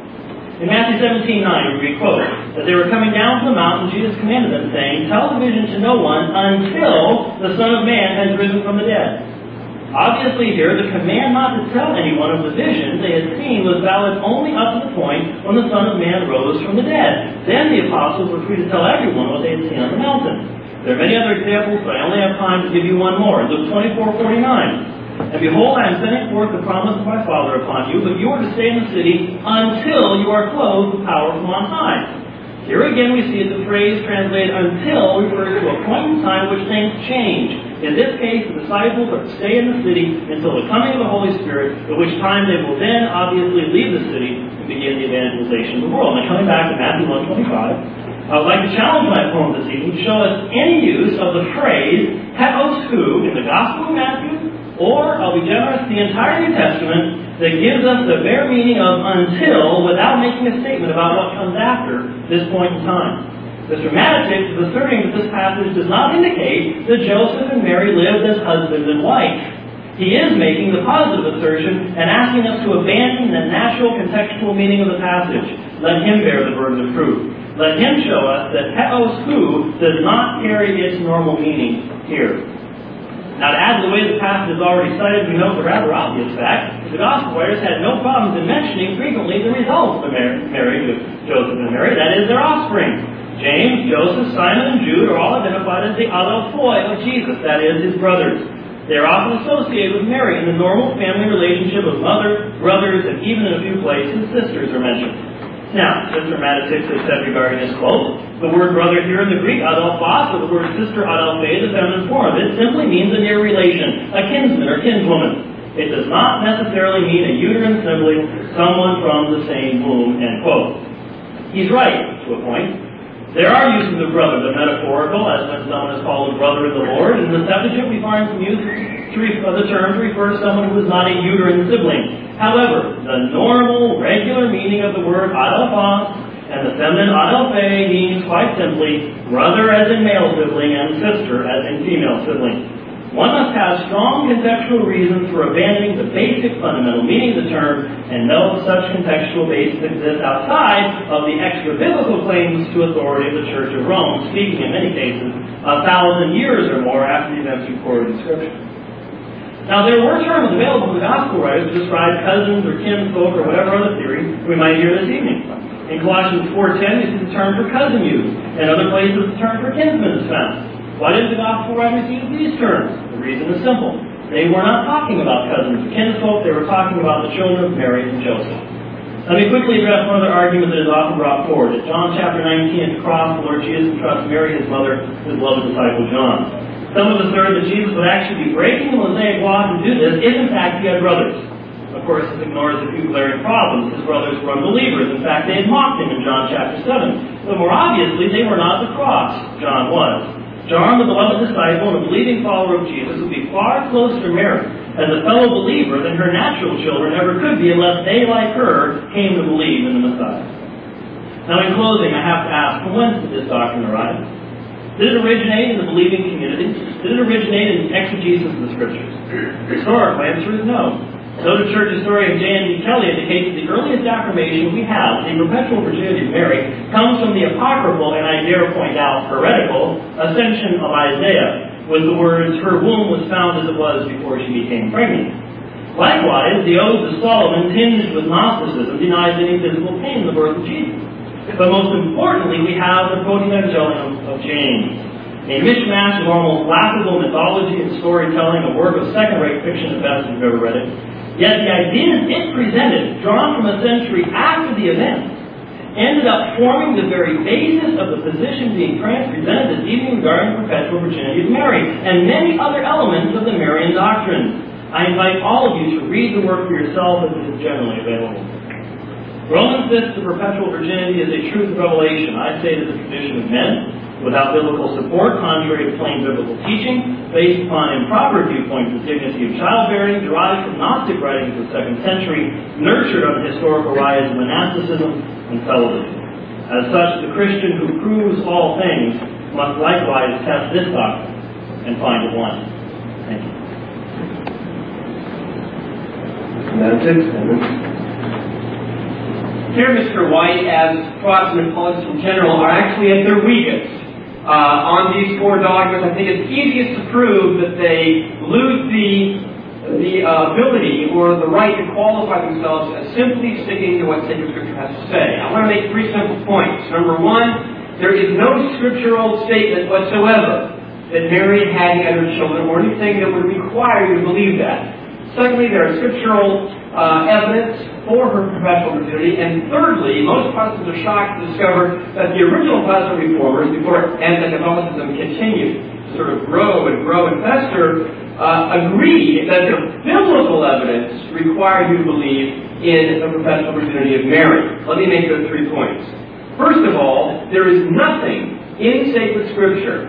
In Matthew 17:9, we quote, "As they were coming down from the mountain, Jesus commanded them, saying, Tell the vision to no one until the Son of Man has risen from the dead." Obviously here, the command not to tell anyone of the vision they had seen was valid only up to the point when the Son of Man rose from the dead. Then the apostles were free to tell everyone what they had seen on the mountain. There are many other examples, but I only have time to give you one more. Luke 24:49. "And behold, I am sending forth the promise of my Father upon you, but you are to stay in the city until you are clothed with power from on high." Here again we see that the phrase translated "until" refers to a point in time which things change. In this case, the disciples are to stay in the city until the coming of the Holy Spirit, at which time they will then obviously leave the city and begin the evangelization of the world. Now, coming back to Matthew 1:25, I would like to challenge my opponent this evening to show us any use of the phrase hetos kou in the Gospel of Matthew, or, I'll be generous, the entire New Testament, that gives us the bare meaning of "until" without making a statement about what comes after this point in time. Mr. Matitix is asserting that this passage does not indicate that Joseph and Mary lived as husband and wife. He is making the positive assertion and asking us to abandon the natural contextual meaning of the passage. Let him bear the burden of proof. Let him show us that hetos kou does not carry its normal meaning here. Now, to add to the way the passage is already cited, we note the rather obvious fact that the Gospel writers had no problems in mentioning frequently the results of marriage of Joseph and Mary, that is, their offspring. James, Joseph, Simon, and Jude are all identified as the adelphoi of Jesus, that is, his brothers. They are often associated with Mary in the normal family relationship of mother, brothers, and even in a few places, sisters are mentioned. Now, Mr. Matitix has said regarding this quote, the word brother here in the Greek, adelphos, or the word sister, adelphe, the feminine form. It simply means a near relation, a kinsman or kinswoman. It does not necessarily mean a uterine sibling, someone from the same womb, end quote. He's right, to a point. There are uses of brother, the metaphorical, as someone is called a brother in the Lord. In the Septuagint, we find some use of the term to refer to someone who is not a uterine sibling. However, the normal, regular meaning of the word adelphos and the feminine adelphe means quite simply brother as in male sibling and sister as in female sibling. One must have strong contextual reasons for abandoning the basic fundamental meaning of the term, and no such contextual basis exists outside of the extra-biblical claims to authority of the Church of Rome, speaking in many cases 1,000 years or more after the events recorded in Scripture. Now, there were terms available to the Gospel writers to describe cousins or kinsfolk or whatever other theory we might hear this evening. In Colossians 4:10, you see the term for cousin used. In other places, the term for kinsman is found. Why did the Gospel writers use these terms? The reason is simple. They were not talking about cousins or kinsfolk, they were talking about the children of Mary and Joseph. Let me quickly address one other argument that is often brought forward. At John chapter 19 at the cross, the Lord Jesus entrusts Mary, his mother, his beloved disciple John. Some have asserted that Jesus would actually be breaking the Mosaic law to do this if in fact he had brothers. Of course, this ignores the two glaring problems. His brothers were unbelievers. In fact, they had mocked him in John chapter 7. But more obviously, they were not the cross. John was. John, the beloved disciple and a believing follower of Jesus, would be far closer to Mary as a fellow believer than her natural children ever could be unless they, like her, came to believe in the Messiah. Now, in closing, I have to ask, from whence did this doctrine arise? Did it originate in the believing community? Did it originate in exegesis of the Scriptures? The historical answer is no. So the church historian J.N.D. Kelly indicates that the earliest affirmation we have of the perpetual virginity of Mary comes from the apocryphal, and I dare point out heretical, ascension of Isaiah, with the words, "Her womb was found as it was before she became pregnant." Likewise, the Odes of Solomon, tinged with Gnosticism, denies any physical pain in the birth of Jesus. But most importantly, we have the Proto-Evangelium of James, a mishmash of almost laughable mythology and storytelling, a work of second-rate fiction at best if you've ever read it. Yet the ideas it presented, drawn from a century after the event, ended up forming the very basis of the position being presented this evening regarding the perpetual virginity of Mary, and many other elements of the Marian doctrine. I invite all of you to read the work for yourself as it is generally available. Romans says the perpetual virginity is a truth of revelation. I say it is a tradition of men, without biblical support, contrary to plain biblical teaching, based upon improper viewpoints of dignity of childbearing, derived from Gnostic writings of the 2nd century, nurtured on the historical rise of monasticism and celibacy. As such, the Christian who proves all things must likewise test this doctrine and find it one. Thank you. Here, Mr. White, as Protestant apologists in general, are actually at their weakest. On these four dogmas, I think it's easiest to prove that they lose the ability or the right to qualify themselves as simply sticking to what sacred Scripture has to say. I want to make three simple points. Number one, there is no scriptural statement whatsoever that Mary had any other children or anything that would require you to believe that. Secondly, there are scriptural evidence for her perpetual virginity. And thirdly, most Protestants are shocked to discover that the original Protestant reformers, before anti-Catholicism continued to sort of grow and fester, agreed that the biblical evidence required you to believe in the perpetual virginity of Mary. Let me make those 3 points. First of all, there is nothing in sacred Scripture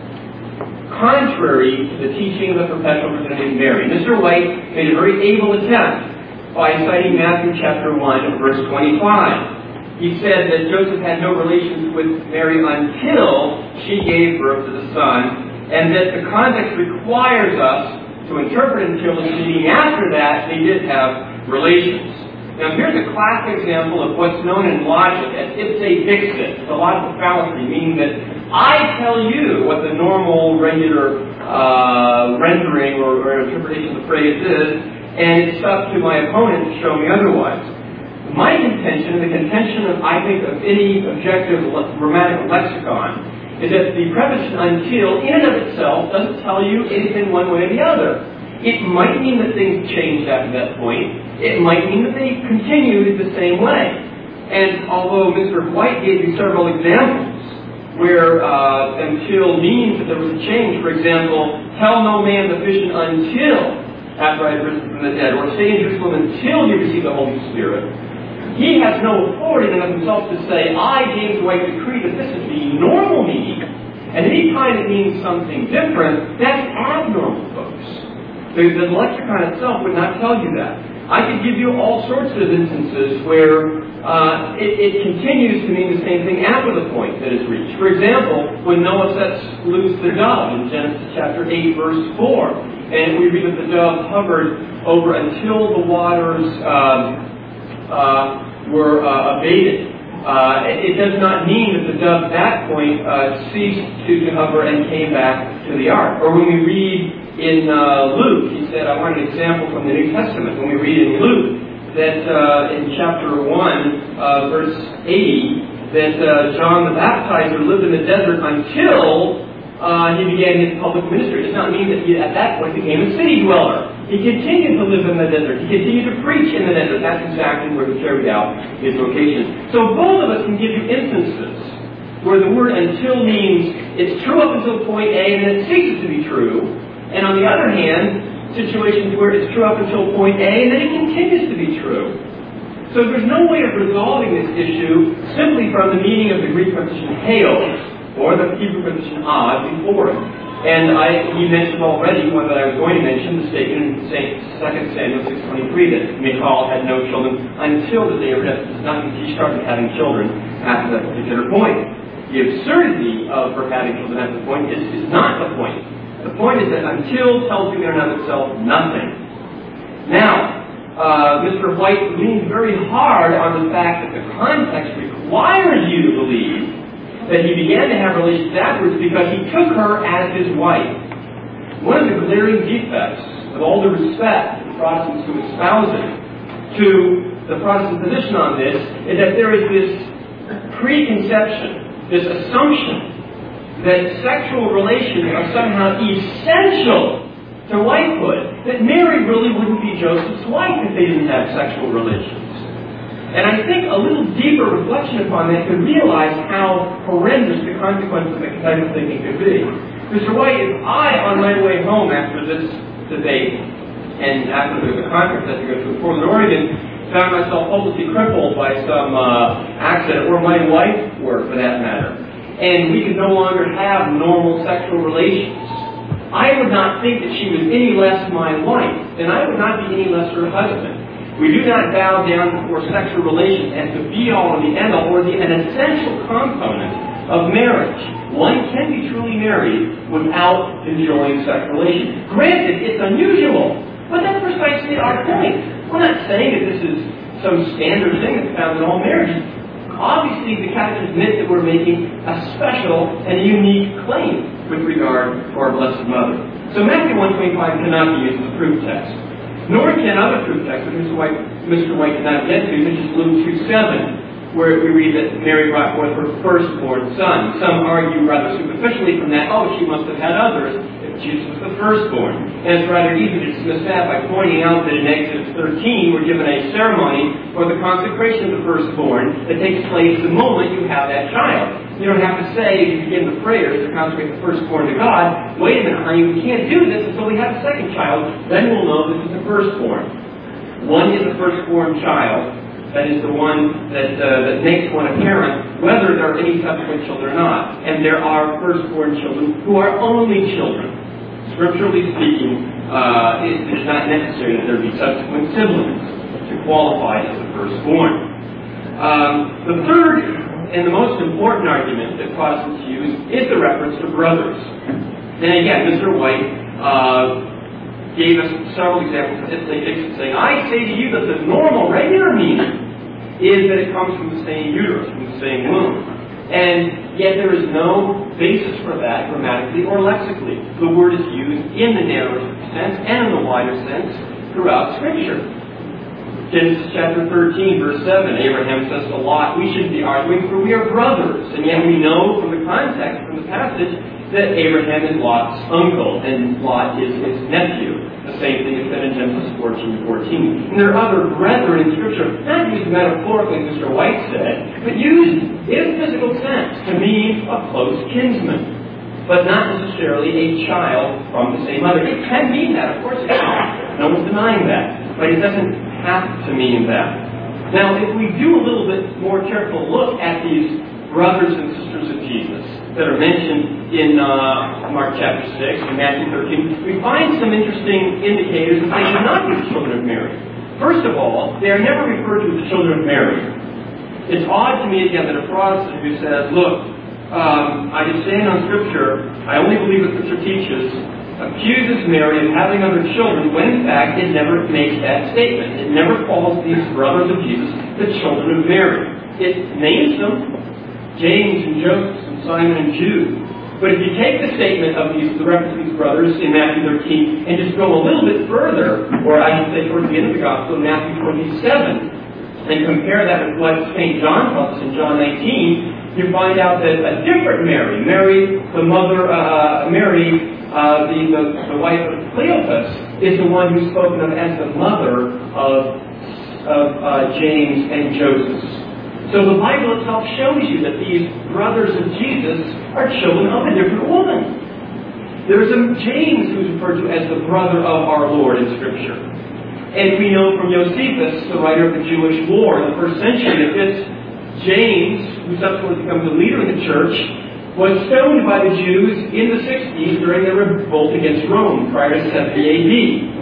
contrary to the teaching of the perpetual virginity of Mary. Mr. White made a very able attempt by citing Matthew chapter 1, verse 25. He said that Joseph had no relations with Mary until she gave birth to the Son, and that the context requires us to interpret until the meaning after that they did have relations. Now here's a classic example of what's known in logic as ipse dixit. It's a logical fallacy, meaning that I tell you what the normal, regular rendering or interpretation of the phrase is, and it's up to my opponent to show me otherwise. My contention, and the contention of, I think, of any objective grammatical lexicon, is that the preposition until, in and of itself, doesn't tell you anything one way or the other. It might mean that things changed after that point. It might mean that they continued the same way. And although Mr. White gave you several examples where until means that there was a change, for example, tell no man the vision until after I have risen from the dead, or stay in Jerusalem until you receive the Holy Spirit. He has no authority in of himself to say, I, James White, decree that this is the normal meaning, and any time it means something different, that's abnormal, folks. The lexicon itself would not tell you that. I could give you all sorts of instances where it continues to mean the same thing after the point that is reached. For example, when Noah sets loose the dove in Genesis chapter 8, verse 4, and we read that the dove hovered over until the waters were abated. It does not mean that the dove at that point ceased to hover and came back to the ark. Or when we read in Luke, he said, I want an example from the New Testament. When we read in Luke that in chapter 1, verse 80, that John the Baptizer lived in the desert until he began his public ministry. It does not mean that he at that point became a city dweller. He continued to live in the desert. He continued to preach in the desert. That's exactly where he carried out his vocation. So both of us can give you instances where the word until means it's true up until point A and then it ceases to be true. And on the other hand, situations where it's true up until point A and then it continues to be true. So there's no way of resolving this issue simply from the meaning of the Greek preposition heos or the Hebrew preposition ad before it. And he mentioned already one that I was going to mention, the statement in 2 Samuel 6:23 that Michal had no children until the day of her death. It does not mean she started having children at that particular point. The absurdity of her having children at the point is not the point. The point is that until tells you in and of itself nothing. Now, Mr. White leans very hard on the fact that the context requires you to believe that he began to have relations afterwards because he took her as his wife. One of the glaring defects, with all due respect to the Protestants who espouse it, to the Protestant position on this, is that there is this preconception, this assumption, that sexual relations are somehow essential to wifehood, that Mary really wouldn't be Joseph's wife if they didn't have sexual relations. And I think a little deeper reflection upon that could realize how horrendous the consequences of that type of thinking could be. Mr. White, if I, on my way home after this debate, and after the conference that we go to in Portland, Oregon, found myself hopelessly crippled by some accident, or my wife were, for that matter, and we could no longer have normal sexual relations, I would not think that she was any less my wife, and I would not be any less her husband. We do not bow down before sexual relations as the be-all and the end-all, or an essential component of marriage. One can be truly married without enjoying sexual relations. Granted, it's unusual, but that's precisely our point. We're not saying that this is some standard thing that's found in all marriages. Obviously, the Catholics admit that we're making a special and unique claim with regard to our Blessed Mother. So Matthew 1:25 cannot be used as a proof text. Nor can other proof texts that Mr. White cannot get to, such as Luke 2:7, where we read that Mary brought forth her firstborn son. Some argue rather superficially from that, she must have had others if Jesus was the firstborn. And it's rather easy to dismiss that by pointing out that in Exodus 13 we're given a ceremony for the consecration of the firstborn that takes place the moment you have that child. You don't have to say, as you begin the prayers to consecrate the firstborn to God, wait a minute, honey, we can't do this until we have a second child. Then we'll know this is the firstborn. One is the firstborn child. That is the one that makes one a parent, whether there are any subsequent children or not. And there are firstborn children who are only children. Scripturally speaking, it is not necessary that there be subsequent siblings to qualify as the firstborn. The third and the most important argument that Protestants use is the reference to brothers. And again, Mr. White gave us several examples of saying, I say to you that the normal, regular meaning is that it comes from the same uterus, from the same womb. And yet there is no basis for that grammatically or lexically. The word is used in the narrower sense and in the wider sense throughout Scripture. Genesis chapter 13, verse 7, Abraham says to Lot, we shouldn't be arguing, for we are brothers. And yet we know from the context, from the passage, that Abraham is Lot's uncle, and Lot is his nephew. The same thing is said in Genesis 14:14. And there are other brethren in Scripture, not used metaphorically, as Mr. White said, but used in a physical sense to mean a close kinsman, but not necessarily a child from the same mother. It can mean that, of course it can. No one's denying that. But it doesn't have to mean that. Now, if we do a little bit more careful look at these brothers and sisters of Jesus that are mentioned in Mark chapter 6 and Matthew 13, we find some interesting indicators that they should not be the children of Mary. First of all, they are never referred to as the children of Mary. It's odd to me, again, that a Protestant who says, look, I just stand on Scripture, I only believe what Scripture teaches, accuses Mary of having other children, when in fact it never makes that statement. It never calls these brothers of Jesus the children of Mary. It names them, James and Joseph and Simon and Jude. But if you take the statement of the reference to these brothers in Matthew 13 and just go a little bit further, or I should say towards the end of the Gospel, in Matthew 27, and compare that with what St. John tells us in John 19, you find out that a different Mary, the mother, the wife of Cleopas, is the one who's spoken of as the mother of James and Joseph. So the Bible itself shows you that these brothers of Jesus are children of a different woman. There's a James who's referred to as the brother of our Lord in Scripture. And we know from Josephus, the writer of the Jewish War in the first century, that this James, who subsequently becomes a leader in the church, was stoned by the Jews in the 60s during their revolt against Rome prior to 70 AD.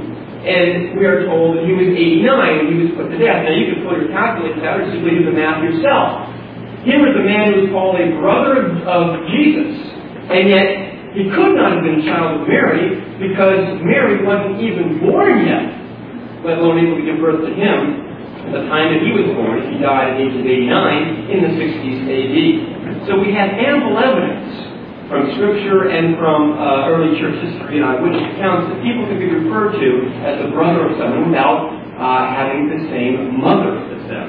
And we are told that he was 89 when he was put to death. Now you can pull your calculators out or simply do the math yourself. Here was a man who was called a brother of Jesus, and yet he could not have been a child of Mary because Mary wasn't even born yet, let alone able to give birth to him at the time that he was born, if he died at the age of 89 in the 60s AD. So we have ample evidence from Scripture and from early church history and eyewitness accounts that people can be referred to as the brother of someone without having the same mother as them.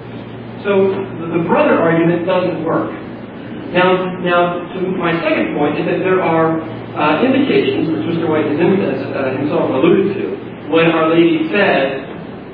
So the brother argument doesn't work. Now, to my second point is that there are indications, which Mr. White has himself alluded to, when Our Lady says,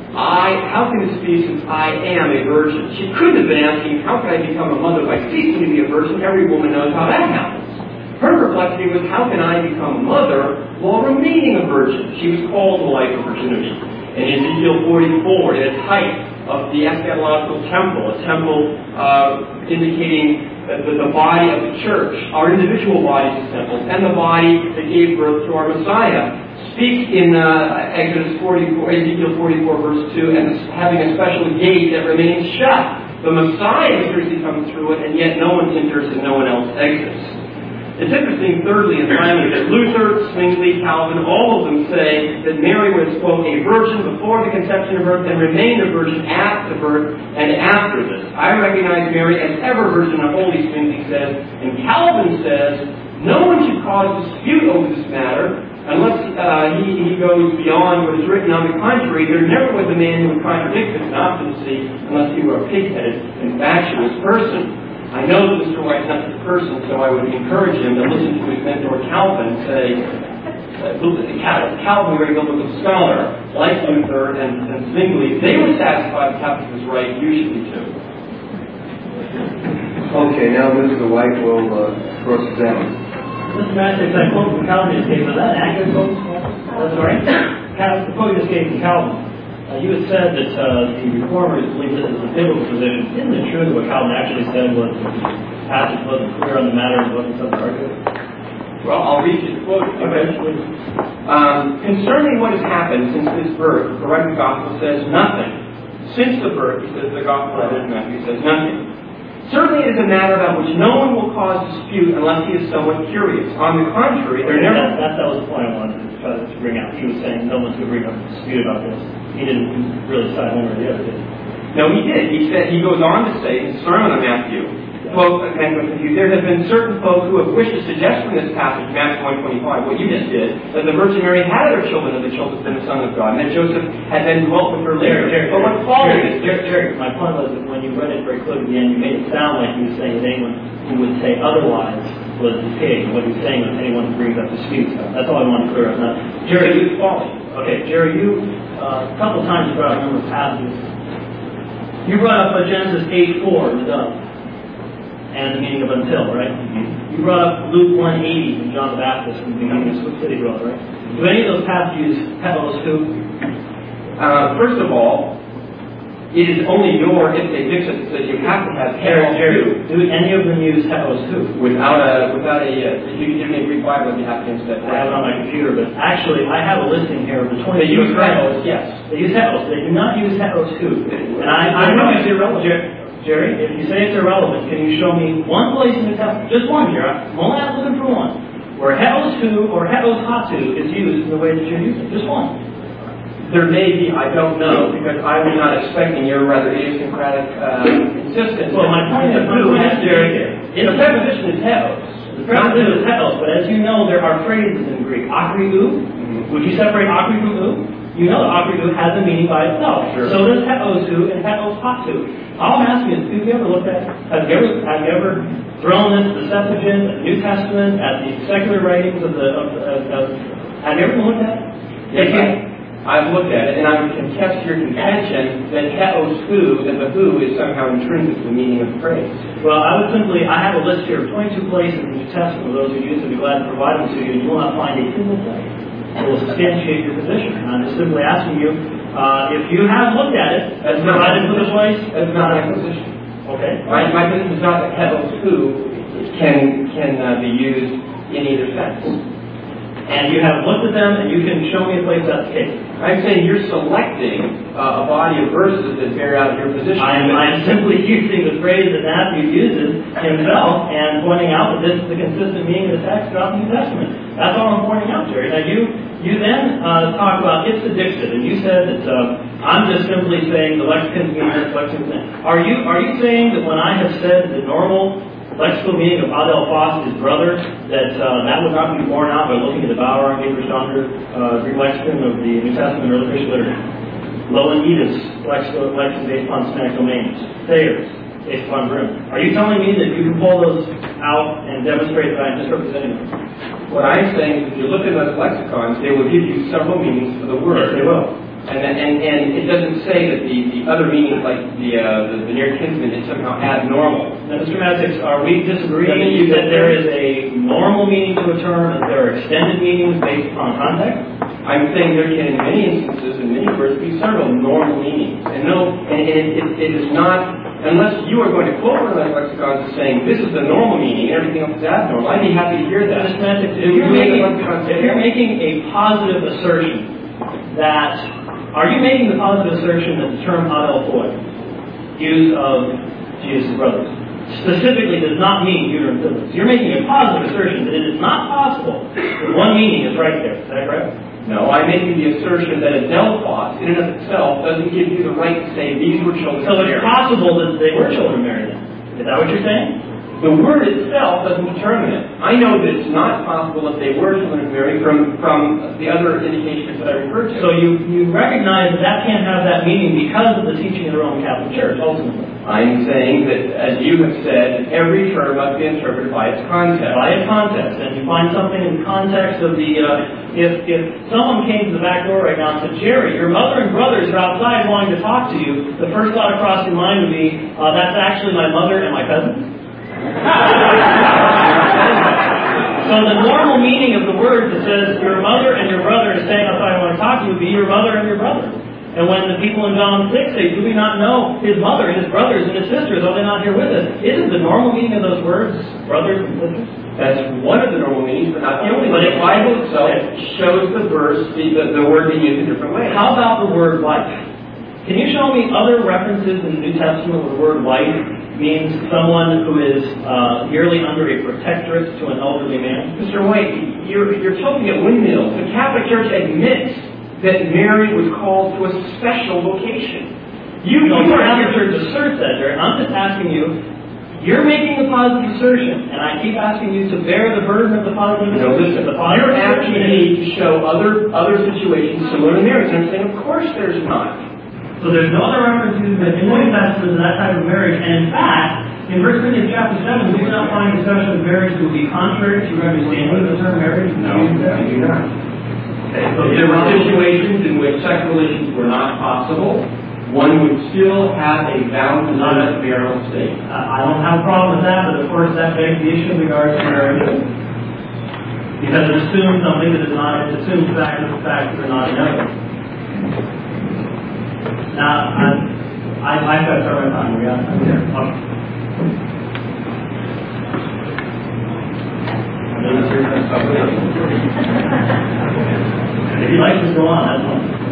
how can this be since I am a virgin? She couldn't have been asking, how can I become a mother by ceasing to be a virgin? Every woman knows how that happens. Her perplexity was, how can I become a mother while remaining a virgin? She was called to a life of virginity. In Ezekiel 44, at its height of the eschatological temple, a temple indicating that the body of the church, our individual bodies as temples, and the body that gave birth to our Messiah, speaks in Ezekiel 44 verse 2, and having a special gate that remains shut. The Messiah is actually coming through it, and yet no one enters and no one else exits. It's interesting, thirdly and finally, that Luther, Zwingli, Calvin, all of them say that Mary was, quote, a virgin before the conception of birth and remained a virgin at the birth and after this. I recognize Mary as ever virgin and holy, Zwingli says, and Calvin says, no one should cause dispute over this matter unless he goes beyond what is written. On the contrary, there never was a man who would contradict this obstinacy unless he were a pig-headed, infatuous person. I know that Mr. White is not this person, so I would encourage him to listen to his mentor Calvin say, Calvin, very biblical scholar, like Luther and Zwingli, they were satisfied the Catholic was right, usually too. Okay, now Mr. White will cross-examine. Mr. Matthews, I quote from Calvin just gave. Was that an accurate quote? That's right. The quote you just gave from Calvin. You had said that the Reformers believe this is a biblical position. Isn't it true that what Calvin actually said was the passage wasn't clear on the matter and wasn't subjective? Well, I'll read you the quote. Okay, please. Concerning what has happened since his birth, the writing gospel says nothing. Since the birth, he says, the gospel of Matthew says nothing. Certainly it is a matter about which no one will cause dispute unless he is somewhat curious. On the contrary, there never... That was the point I wanted to try to bring out. He was saying no one's going to bring up a dispute about this. He didn't really side one or the other, did he? No, he did. He goes on to say in the Sermon on Matthew, quote, there have been certain folk who have wished to suggest from this passage, Matthew 1:25, what you just did, that the Virgin Mary had other children of the children of the Son of God, and that Joseph had then dwelt with her later. But what followed it? Jerry, my point was that when you read it very clearly at the end, you made it sound like you were saying that anyone who would say otherwise was the pig. What he was saying was anyone who brings up disputes. That's all I wanted to clear up. Now, Jerry, you following? Okay, Jerry, you a couple times you brought up a number of passages. You brought up Genesis 8:4, the dove, and the meaning of until, right? Mm-hmm. You brought up Luke 180 from John the Baptist from becoming a city dweller, right? Do any of those passages use heteros too? First of all, it is only your ipse dixit that says you have to have heteros too. Do any of them use heteros too? Without a, if you give me a Greek Bible, you have to answer that. I have it on my computer, but actually I have a listing here of the 20. They use heteros, yes. They use heteros. They do not use heteros too. And I know it's irrelevant. Jerry, if you say it's irrelevant, can you show me one place in the Testament, just one here, I'm only looking for one, where heteros tu or heteros hatu is used in the way that you're using? Just one. There may be, I don't know, because I was not expecting your rather idiosyncratic insistence. Well, my point is, Jerry, the preposition is heteros. The preposition is heteros, but as you know, there are phrases in Greek. Akriou, would you separate akriou? You know that akriou has a meaning by itself. Sure. So does heterosu and heteros hatu. All I'm asking is, have you ever looked at, have you ever thrown this, the Septuagint, the New Testament, at the secular writings of have you ever looked at it? Yes, I've looked at it, and I would contest your contention that heterosu and the who is somehow intrinsic to the meaning of the phrase. Well, I have a list here of 22 places in the New Testament. Those who use it, I'd be glad to provide them to you, and you will not find a single place that will substantiate your position. And I'm just simply asking you, if you have looked at it, That's not provided for the place. That's not my position. Okay. My position is not that heterosu can be used in either sense. And you have looked at them, and you can show me a place that's the case. I'm saying you're selecting a body of verses that bear out your position. I'm simply using the phrase that Matthew uses himself and pointing out that this is the consistent meaning of the text throughout the New Testament. That's all I'm pointing out, Jerry. Now, you then talk about ipse dixit, and you said that I'm just simply saying the lexicon means this, lexicon means that. Are you saying that when I have said the normal lexical meaning of adelphos is brother, that would not be borne out by looking at the Bauer and Geberstander Greek lexicon of the New Testament early Christian literature? Loanides lexicon based upon Semitic domains. Thayers based upon Grimm. Are you telling me that you can pull those out and demonstrate that I'm misrepresenting them? What I'm saying is if you look at those lexicons, they will give you several meanings for the word. Yes, they will. And it doesn't say that the other meanings, like the near kinsman, is somehow abnormal. Now, Mr. Maddox, are we disagreeing that there is a normal meaning to a term and there are extended meanings based upon context? I'm saying there can, in many instances, in many words, be several normal meanings. And it is not, unless you are going to quote one of those lexicons as saying, this is the normal meaning and everything else is abnormal, I'd be happy to hear that. Mr. Maddox, if you're making a positive assertion that, are you making the positive assertion that the term adelphoi, used of Jesus' brothers, specifically does not mean uterine siblings? You're making a positive assertion that it is not possible that one meaning is right there. Is that correct? No, I'm making the assertion that adelphos, in and of itself, doesn't give you the right to say these were children. So it's possible that they were children married then. Is that what you're saying? The word itself doesn't determine it. I know that it's not possible that they were children of Mary from the other indications that I referred to. So you recognize that can't have that meaning because of the teaching of the Roman Catholic Church, ultimately. I'm saying that, as you have said, every term must be interpreted by its context. By its context. And you find something in the context of the, if someone came to the back door right now and said, Jerry, your mother and brothers are outside wanting to talk to you, the first thought across your mind would be, that's actually my mother and my cousin. So the normal meaning of the word that says your mother and your brother is saying outside I want to talk to you would be your mother and your brother. And when the people in John 6 say, do we not know his mother and his brothers and his sisters, are they not here with us? Isn't the normal meaning of those words brothers and sisters? That's one of the normal meanings, but not the only one. The Bible itself shows the verse, the word being used in different ways. How about the word life? Can you show me other references in the New Testament where the word life means someone who is merely under a protectorate to an elderly man? Mr. White, you're tilting at windmills. The Catholic Church admits that Mary was called to a special vocation. The Catholic Church asserts that, Jerry. I'm just asking you, you're making a positive assertion, and I keep asking you to bear the burden of the positive assertion. You're asking me to show other situations similar to Mary's, and I'm saying, of course there's not. So there's no other references in the New Testament to that type of marriage. And in fact, in 1 Corinthians chapter 7, we do not find discussion of marriage to be contrary to your understanding of the term marriage. No, I do not. So there were situations in which sexual relations were not possible, one would still have a valid marital estate. I don't have a problem with that, but of course that begs the issue in regards to marriage. Because it assumes something that is not, it assumes facts that are not inevitable. Now, I've got to start my time. We got time here. Okay. If you'd like to go on, that's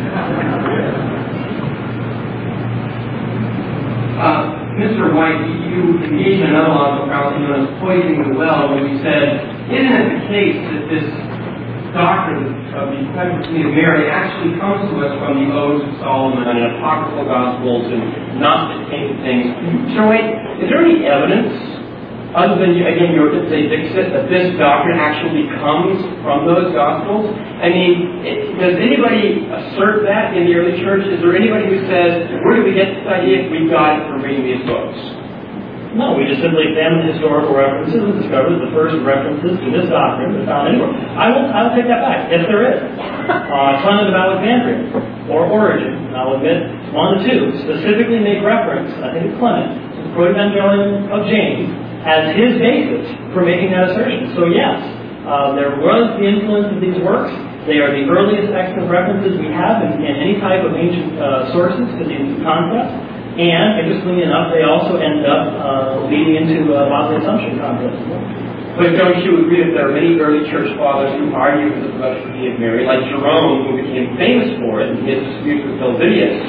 fine. Mr. White, you engaged in another logical fallacy known as poisoning the well when you said, isn't it the case that this doctrine of the pregnancy of Mary actually comes to us from the Odes of Solomon and apocryphal Gospels and not dictated things? Mr. White, is there any evidence, other than, again, your Dixit, that this doctrine actually comes from those Gospels? I mean, does anybody assert that in the early church? Is there anybody who says, where did we get this idea? We got it from reading these books. No, we just simply examine historical references and discover the first references to this doctrine are found anywhere. I will take that back. Yes, there is. Clement of Alexandria, or Origen, I'll admit, one of the two, specifically make reference, I think it's Clement, to the Proto-Evangelium of James as his basis for making that assertion. So yes, there was the influence of these works. They are the earliest excellent references we have in any type of ancient sources to these concepts. And, interestingly enough, they also end up leading into bodily assumption concepts. But don't you agree that there are many early church fathers who argue for the celibacy of Mary, like Jerome, who became famous for it in his dispute with Helvidius,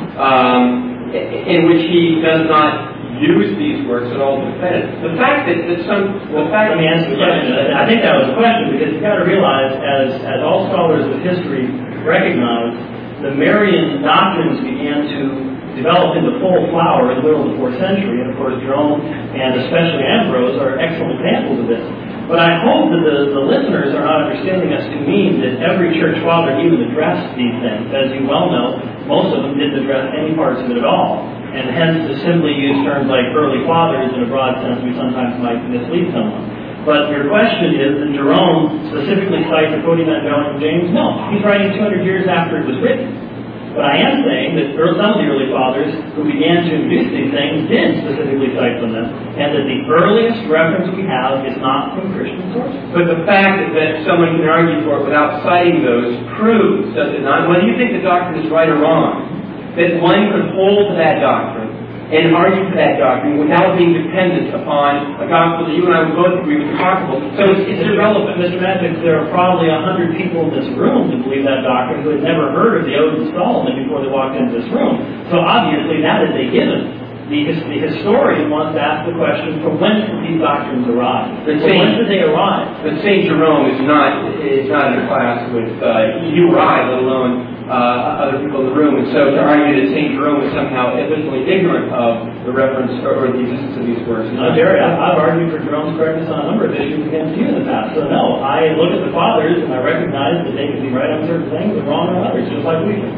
in which he does not use these works at all to defend it. The fact that let me answer the question. I think that was the question, because you've got to realize, as all scholars of history recognize, the Marian doctrines began to develop into full flower in the middle of the 4th century, and of course Jerome and especially Ambrose are excellent examples of this. But I hope that the listeners are not understanding us to mean that every church father even addressed these things. As you well know, most of them didn't address any parts of it at all. And hence, to simply use terms like early fathers in a broad sense, we sometimes might mislead someone. But your question is that Jerome specifically cites the Proto-Evangelium of James? No, he's writing 200 years after it was written. But I am saying that some of the early fathers who began to introduce these things did specifically cite from them, and that the earliest reference we have is not from Christian sources. But the fact that someone can argue for it without citing those proves, does it not, whether you think the doctrine is right or wrong, that one could hold to that doctrine and argue for that doctrine without being dependent upon a gospel that you and I would both agree was apocryphal. So it's irrelevant. Mr. Maddox, there are probably 100 people in this room who believe that doctrine who had never heard of the Odes of Solomon before they walked into this room. So obviously that is a given. The historian wants to ask the question, from when did these doctrines arise? When did they arise? But St. Jerome is not in a class with you or I, let alone other people in the room. And so to argue that St. Jerome is somehow abysmally ignorant of the reference or the existence of these works. No, Jerry, I've argued for Jerome's correctness on a number of issues against you in the past. So no, I look at the fathers and I recognize that they can be right on certain things and wrong on others, just like we do.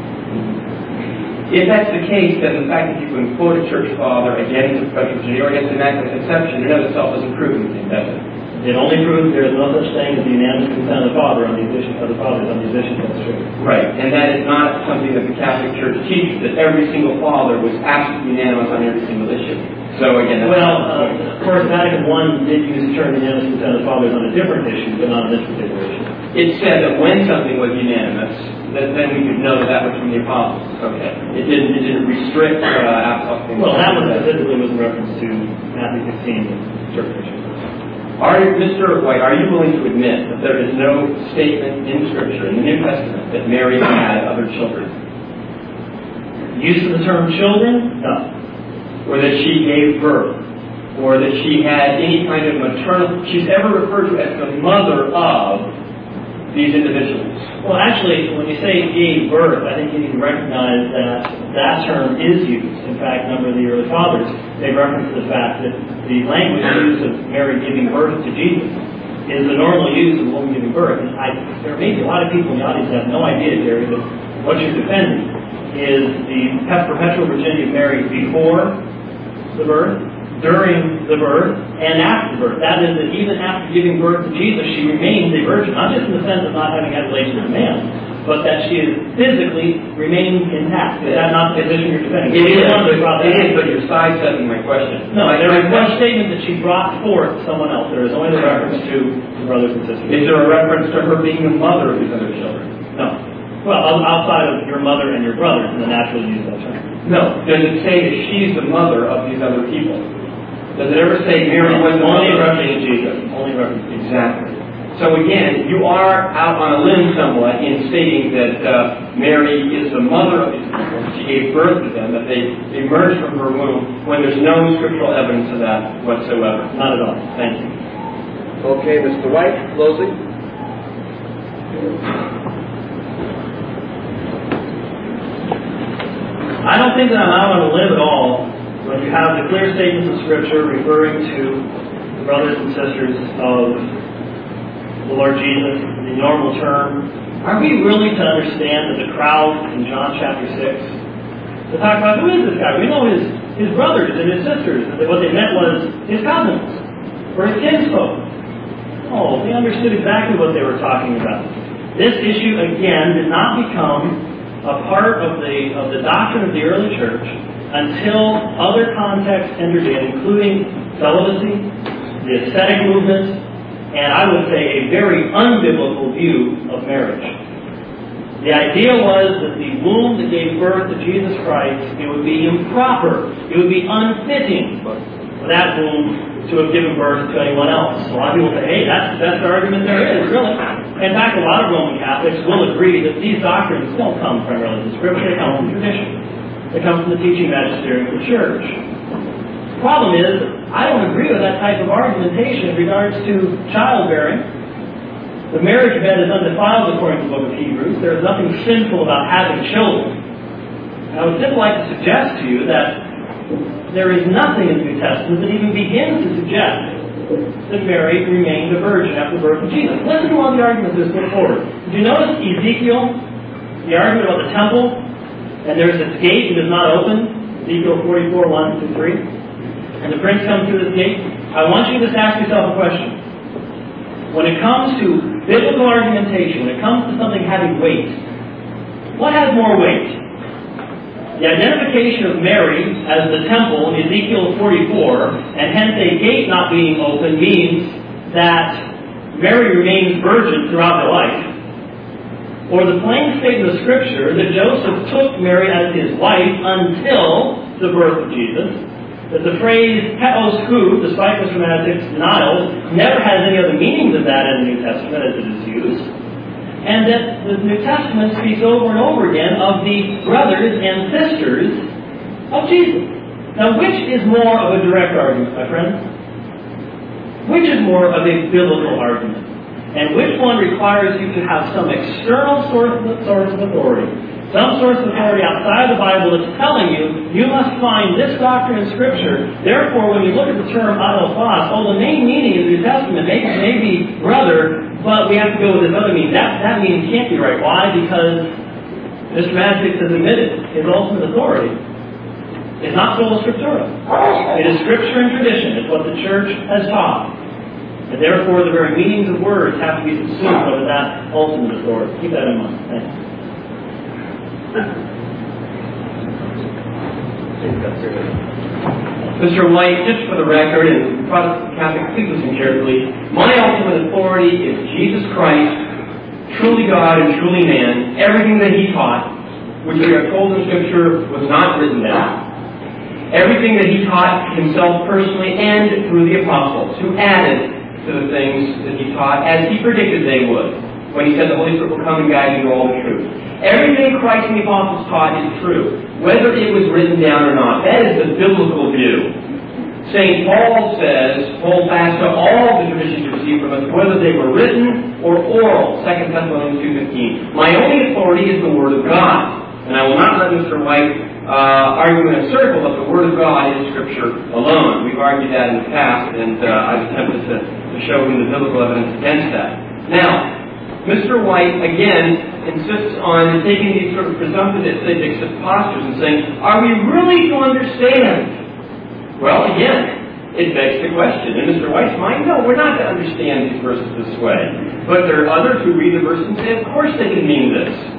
If that's the case, then the fact that you can quote a church father against a special Virginia or against Immaculate Conception in and of itself doesn't prove anything, does it? It only proves there is no such thing as the unanimous consent of the father on these issues, of the fathers on these issues. That's true. Right, and that is not something that the Catholic Church teaches, that every single father was absolutely unanimous on every single issue. So again, that's of course, Vatican I did use the term unanimous consent of the fathers on a different issue, but not on this particular issue. It said that when something was unanimous, then we could know that was from the apostles. Okay. It didn't restrict apostolic. Well, that was specifically in reference to Matthew 16 and certain issues. Mr. White, are you willing to admit that there is no statement in Scripture, in the New Testament, that Mary had other children? Use of the term children? No. Or that she gave birth? Or that she had any kind of maternal... She's ever referred to as the mother of these individuals? Well, actually, when you say gave birth, I think you need to recognize that that term is used. In fact, a number of the early fathers, they reference the fact that the language used of Mary giving birth to Jesus is the normal use of a woman giving birth. And there may be a lot of people in the audience that have no idea, Jerry, that what you're defending is the perpetual virginity of Mary before the birth, during the birth, and after the birth. That is, that even after giving birth to Jesus, she remains a virgin, not just in the sense of not having had relations with a man, but that she is physically remaining intact. Is that not the position you're defending? It is, but you're sidestepping my question. No, there is one statement that she brought forth someone else. There is only a reference to the brothers and sisters. Is there a reference to her being the mother of these other children? No. Well, outside of your mother and your brothers in the natural use of that term. No. Does it say that she's the mother of these other people? Does it ever say Mary was the only mother? reference to Jesus? Only reference to Jesus. Exactly. So again, you are out on a limb somewhat in stating that Mary is the mother of these people. She gave birth to them, that they emerged from her womb, when there's no scriptural evidence of that whatsoever. Not at all. Thank you. Okay, Mr. White, closing. I don't think that I'm out on a limb at all when you have the clear statements of Scripture referring to the brothers and sisters of the Lord Jesus, the normal term. Are we really to understand that the crowd in John chapter 6, to talk about who is this guy? We know his brothers and his sisters. What they meant was his cousins or his kinsfolk. Oh, they understood exactly what they were talking about. This issue, again, did not become a part of the doctrine of the early church until other contexts entered in, including celibacy, the ascetic movement, and I would say a very unbiblical view of marriage. The idea was that the womb that gave birth to Jesus Christ, it would be improper, it would be unfitting for that womb to have given birth to anyone else. A lot of people say, hey, that's the best argument there is, really. In fact, a lot of Roman Catholics will agree that these doctrines don't come primarily from Scripture, they come from tradition. They come from the teaching magisterium of the Church. The problem is, I don't agree with that type of argumentation in regards to childbearing. The marriage bed is undefiled according to the book of Hebrews. There is nothing sinful about having children. And I would simply like to suggest to you that there is nothing in the New Testament that even begins to suggest that Mary remained a virgin after the birth of Jesus. Listen to one of the arguments that is put forward. Did you notice Ezekiel, the argument about the temple, and there is this gate that is not open, Ezekiel 44, 1 through 3. And the prince comes through this gate. I want you to just ask yourself a question. When it comes to biblical argumentation, when it comes to something having weight, what has more weight? The identification of Mary as the temple in Ezekiel 44, and hence a gate not being open, means that Mary remains virgin throughout her life. Or the plain statement of Scripture that Joseph took Mary as his wife until the birth of Jesus. That the phrase teos hu, despite Mr. Matic's denials, never has any other meaning than that in the New Testament as it is used. And that the New Testament speaks over and over again of the brothers and sisters of Jesus. Now, which is more of a direct argument, my friends? Which is more of a biblical argument? And which one requires you to have some external source of authority? Some source of authority outside of the Bible that's telling you, you must find this doctrine in Scripture. Therefore, when you look at the term adelphos, the main meaning in the New Testament may be brother, but we have to go with this other meaning. That meaning can't be right. Why? Because Mr. Matic has admitted his ultimate authority is not sola scriptura. It is Scripture and tradition. It's what the Church has taught. And therefore, the very meanings of words have to be subsumed under that ultimate authority. Keep that in mind. Thanks. Mr. White, just for the record, and Protestant Catholics, please listen carefully. My ultimate authority is Jesus Christ, truly God and truly man. Everything that He taught, which we are told in Scripture was not written down. Everything that He taught Himself personally and through the apostles, who added to the things that He taught as He predicted they would, when He said the Holy Spirit will come and guide you to all the truth. Everything Christ and the apostles taught is true, whether it was written down or not. That is the biblical view. St. Paul says, hold fast to all the traditions you received from us, whether they were written or oral, 2 Thessalonians 2:15. My only authority is the Word of God. And I will not let Mr. White argue in a circle that the Word of God is Scripture alone. We've argued that in the past, and I've attempted to show him the biblical evidence against that. Now, Mr. White, again, insists on taking these sort of presumptive postures and saying, are we really to understand? Well, again, it begs the question. In Mr. White's mind, no, we're not to understand these verses this way. But there are others who read the verse and say, of course they can mean this.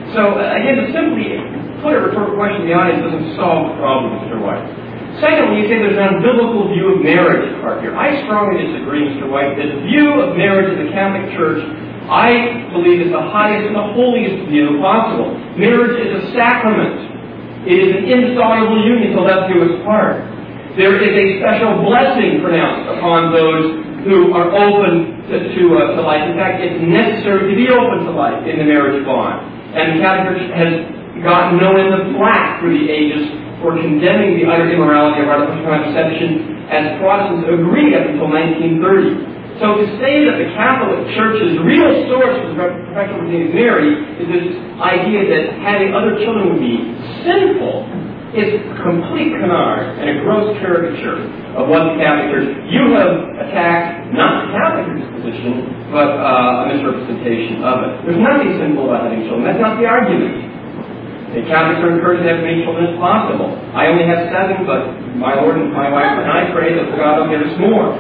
So, again, to simply put a rhetorical question in the audience doesn't solve the problem, Mr. White. Secondly, you say there's an unbiblical view of marriage at heart here. I strongly disagree, Mr. White. The view of marriage in the Catholic Church, I believe, is the highest and the holiest view possible. Marriage is a sacrament. It is an indissoluble union till death do us part. There is a special blessing pronounced upon those who are open to life. In fact, it's necessary to be open to life in the marriage bond. And the Catholic Church has gotten no end of flack through the ages for condemning the utter immorality of artificial contraception, as Protestants agreed up until 1930. So to say that the Catholic Church's real source of perfection of Mary is this idea that having other children would be sinful is a complete canard and a gross caricature of what the Catholic Church. You have attacked not the Catholic Church's position, but a misrepresentation of it. There's nothing sinful about having children. That's not the argument. The Catholics are encouraged to have as many children as possible. I only have 7, but my Lord and my wife and I pray that God will give us more.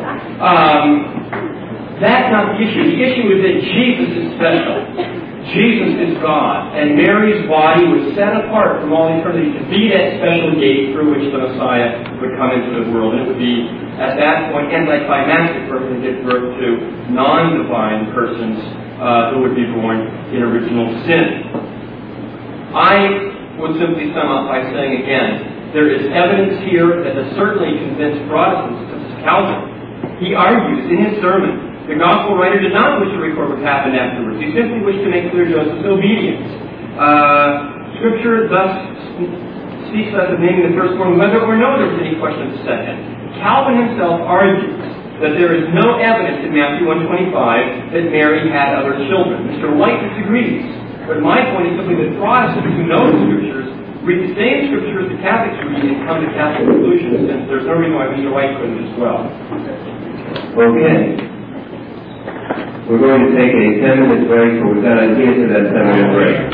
That's not the issue. The issue is that Jesus is special. Jesus is God. And Mary's body was set apart from all eternity to be that special gate through which the Messiah would come into the world. And it would be, at that point, anticlimactic for him to give birth to non-divine persons who would be born in original sin. I would simply sum up by saying again, there is evidence here that has certainly convinced Protestants, such as Calvin. He argues in his sermon, the Gospel writer did not wish to record what happened afterwards. He simply wished to make clear Joseph's obedience. Scripture thus speaks of naming the firstborn whether or no there was any question of the second. Calvin himself argues that there is no evidence in Matthew 1:25 that Mary had other children. Mr. White disagrees. But my point is simply that Protestants who know the Scriptures read the same Scriptures the Catholics read and come to Catholic conclusions, and there's no reason why Mr. White couldn't as well. Okay. We're going to take a 10-minute break, but we've got to get to that 10-minute break.